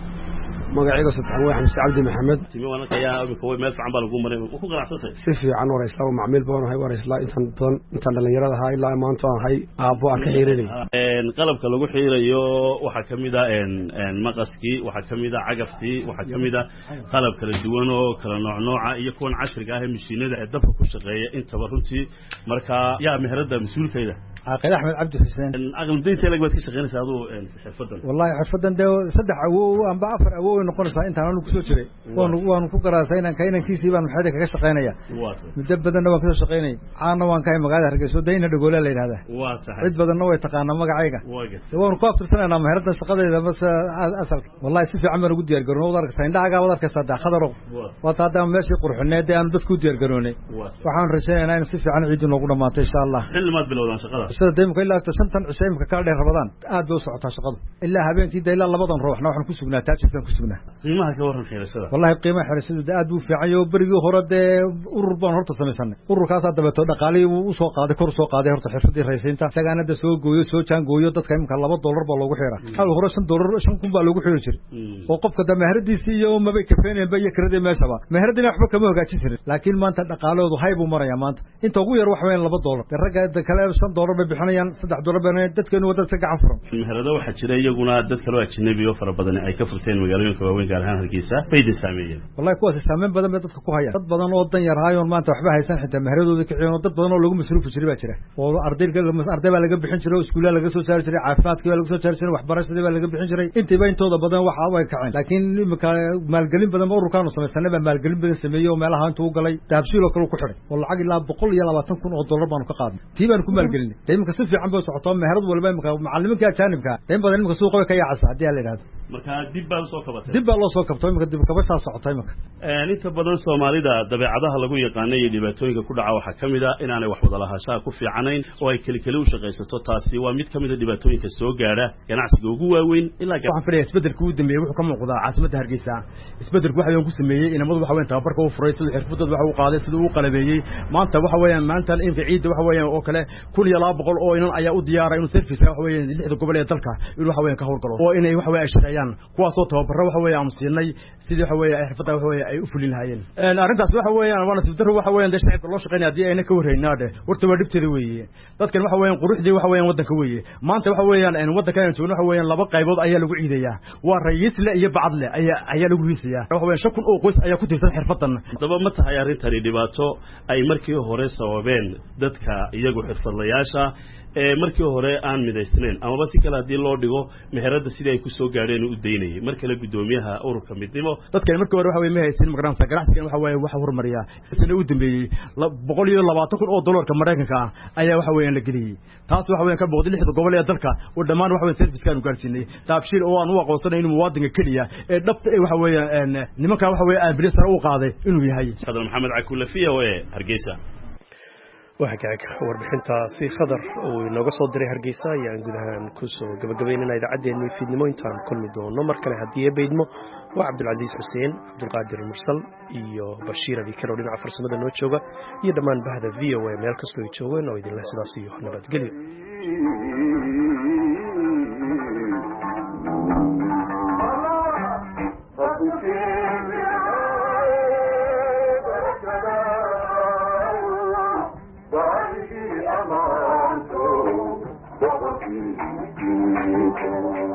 magacayga Subxaan waa Xamse Cabdi Maxamed timi wana qayaa imika way meel fiican baa lagu maray ku qanacsatay si fiican waraysaa oo macmiil badan hay waraysaa intan dhalinyarada ahaa ilaa maanta aan hay aabo aan ka xiirinay qalabka lagu xiirayo waxa kamida maqaski waxa kamida cagafti waxa kamida qalab kala duwan oo kala nooca iyo kuwan casriga ah ee mashiinada ee dabka ku shaqeeya inta runtii marka yaa meherada mas'uulkeeda Aqal Ahmed Cabdi Xuseen aqaldeynta laga wad ka shaqeynaysaa adoo xirfadan wallahi xirfadan saddex awow amba afar awow noqonaysaa intaan aanu ku soo jiray waan ku garaasay inaan keenankiisii baan maxay kaga shaqeynaya muddo badan waan ka soo shaqeynay aana waan ka magaalada Hargeysa deeyna dhagoole la yiraahdaa cid badan way taqaana magacayga waan ku aftirsanaa meherada shaqadeeda bas asalka wallahi si fiican baan ugu diyaar garoonay wadarka indhaaga wadarka saddex khadaro waa taada meeshii qurxineed aan dadku diyaar garoonay waxaan rajaynaynaa in si fiican ciid noogu dhamaato insha Allah xillimaad bilowdan shaqada sida deemka ilaa shantan cisayimka ka dheer Ramadaan aad bay u socotaa shaqadu ilaa habeenkii ilaa labadan ruuxna waxaan ku sugnaa taajistan ku sugnaa qiimaha ka waran xirashada wallahi qiimaha xirashada aad buu fiican yahay barigii hore urur baan horta sameeysanay ururkaas dabato dhaqaalii uu soo qaaday kor soo qaaday horta xirfadii raysiinta sagaanada soo gooyo soo jaan gooyo dadka imka $2 baa loogu xiraa hal hore $5 5 baa loogu xiri jiray oo qofka meheradiisii iyo mabay kafeeneen bay karadii meeshaba meheradina waxba kama hagaajin jirin laakiin maanta dhaqaaloodu hay buu maraya maanta inta ugu yar wax weyn $2 ragga kale $5 bay bixinayaan $3 bay dadkeenu wada ka gacan furan meherada waxa jira iyaguna dad kale oo ajnabi oo fara badan ay ka furteen magaalooyinka waaweyn gaar ahaan Hargeysa bay saameeyeen wallahi kuwaas saameyn badan bay dadka ku hayaan dad badan oo dan yar haayoon maanta waxba haysan xitaa meheradooda ka ciidan dad badan oo lagu masruuf jiray baa jira oo arday baa laga bixin jiray iskuulada laga soo saari jiray caafimaadka baa laga soo saari jiray waxbarashada baa laga bixin jiray intii intooda badan waxa ay kaceen laakiin imika maalgelin badan ururkan oo sameeysanay baa maalgelin badan sameeyay oo meelaha intuu u galay daabshiil oo kale ku xiray oo lacag ilaa $120,000 baan ka qaadnay tii baan ku maalgelinay imika si fiican baa socoto meherad walba imika macalimiinka ajaanibka in badan imika suuqa ka yaacasa hadii la yiraahdo marka dib baa soo kabatay dib baa loo soo kabtay imika dib kabasha socotay imika inta badan Soomaalida dabeecadaha lagu yaqaan iyo dhibaatooyinka ku dhaca waxa kamid ah inaanay wax wada lahaanshaha ku fiicanayn oo ay kali u shaqeysato taasi waa mid kamid ah dhibaatooyinka soo gaara ganacsiga ugu waaweyn ilaa waxaan filayaa isbedelku uu dambeeyay wuxuu ka muuqdaa caasimadda Hargeysa isbedelku waxa uu ku sameeyay inamadu waxa weyn tababarka uu furay sida xirfadooda waxa uu qaaday sida uu qalabeeyay maanta waxa weeyaan maanta inka ciid waxa weeyaan oo kale 1200 oo inan ayaa u diyaaray inuu service waxa weeyaan 6 gobol ee dalka inuu waxa weeyaan ka howlgalo oo inay waxa weeyaan shaqeeyaan kuwaas oo tababaro waxa weeyaan siinay sidii waxa weeyaan xirfadda waxa weeyaan ay u fulin lahaayeen arrintaas waxa weeyaan waana sibdaro waxa weeyaan shacabka loo shaqeynaa hadii ayna ka wareynaade horta waa dhibteeda weeye dadkan waxa weeyaan quruxdii waxa weeyaan wadanka weeye maanta waxa weeyaan wadankan joogno waxa weeyaan laba qaybood ayaa lagu ciidayaa waa rayiisle iyo bacadle ayaa lagu riisayaa waxa weeyaan 5 oo qoys ayaa ku tirsan xirfadan daba ma tahay arrintani dhibaato ay markii hore sababeen dadka iyagu xirfadlayaasha markii hore aan midaysnayn ama si kale hadii loo dhigo meherada sidii ay ku soo gaareen u deynayay marka la gudoomiyaha ururka midnimo dadkan markii hore waxa weey ma haysan magaraanka ganacsigan waxa weey waxa hormariya sida u dambeeyay $120,000 Mareykanka ayaa waxa weeyaan la geliyay taas waxa weeyaan ka boqday 6 gobol ee dalka oo dhamaan waxa weeyaan service-kan u gaarsiinay taabshiil oo aan u aqoonsanay inuu muwaadinka kaliya ee dhabta waxa weeyaan nimanka waxa weeyaan ambulance u qaaday inuu yahay Xadan Maxamed Cakulle VOA Hargeysa وهكاك warbixinta si khadar oo inooga soo diray Hargeysa ayaan gudahaan ku soo gabagabeynaa idaacaddeena fiidnimo intaan kulmi doono mar kale hadii ay beedmo waa cabdulcasiis xuseen cabdulqaadir mursal iyo bashiir abikar oo dhinaca farsamada noo jooga iyo dhammaan bahda v o a meel kastoo ay joogeen oo idinleh sidaas iyo nabadgelyo. Thank you.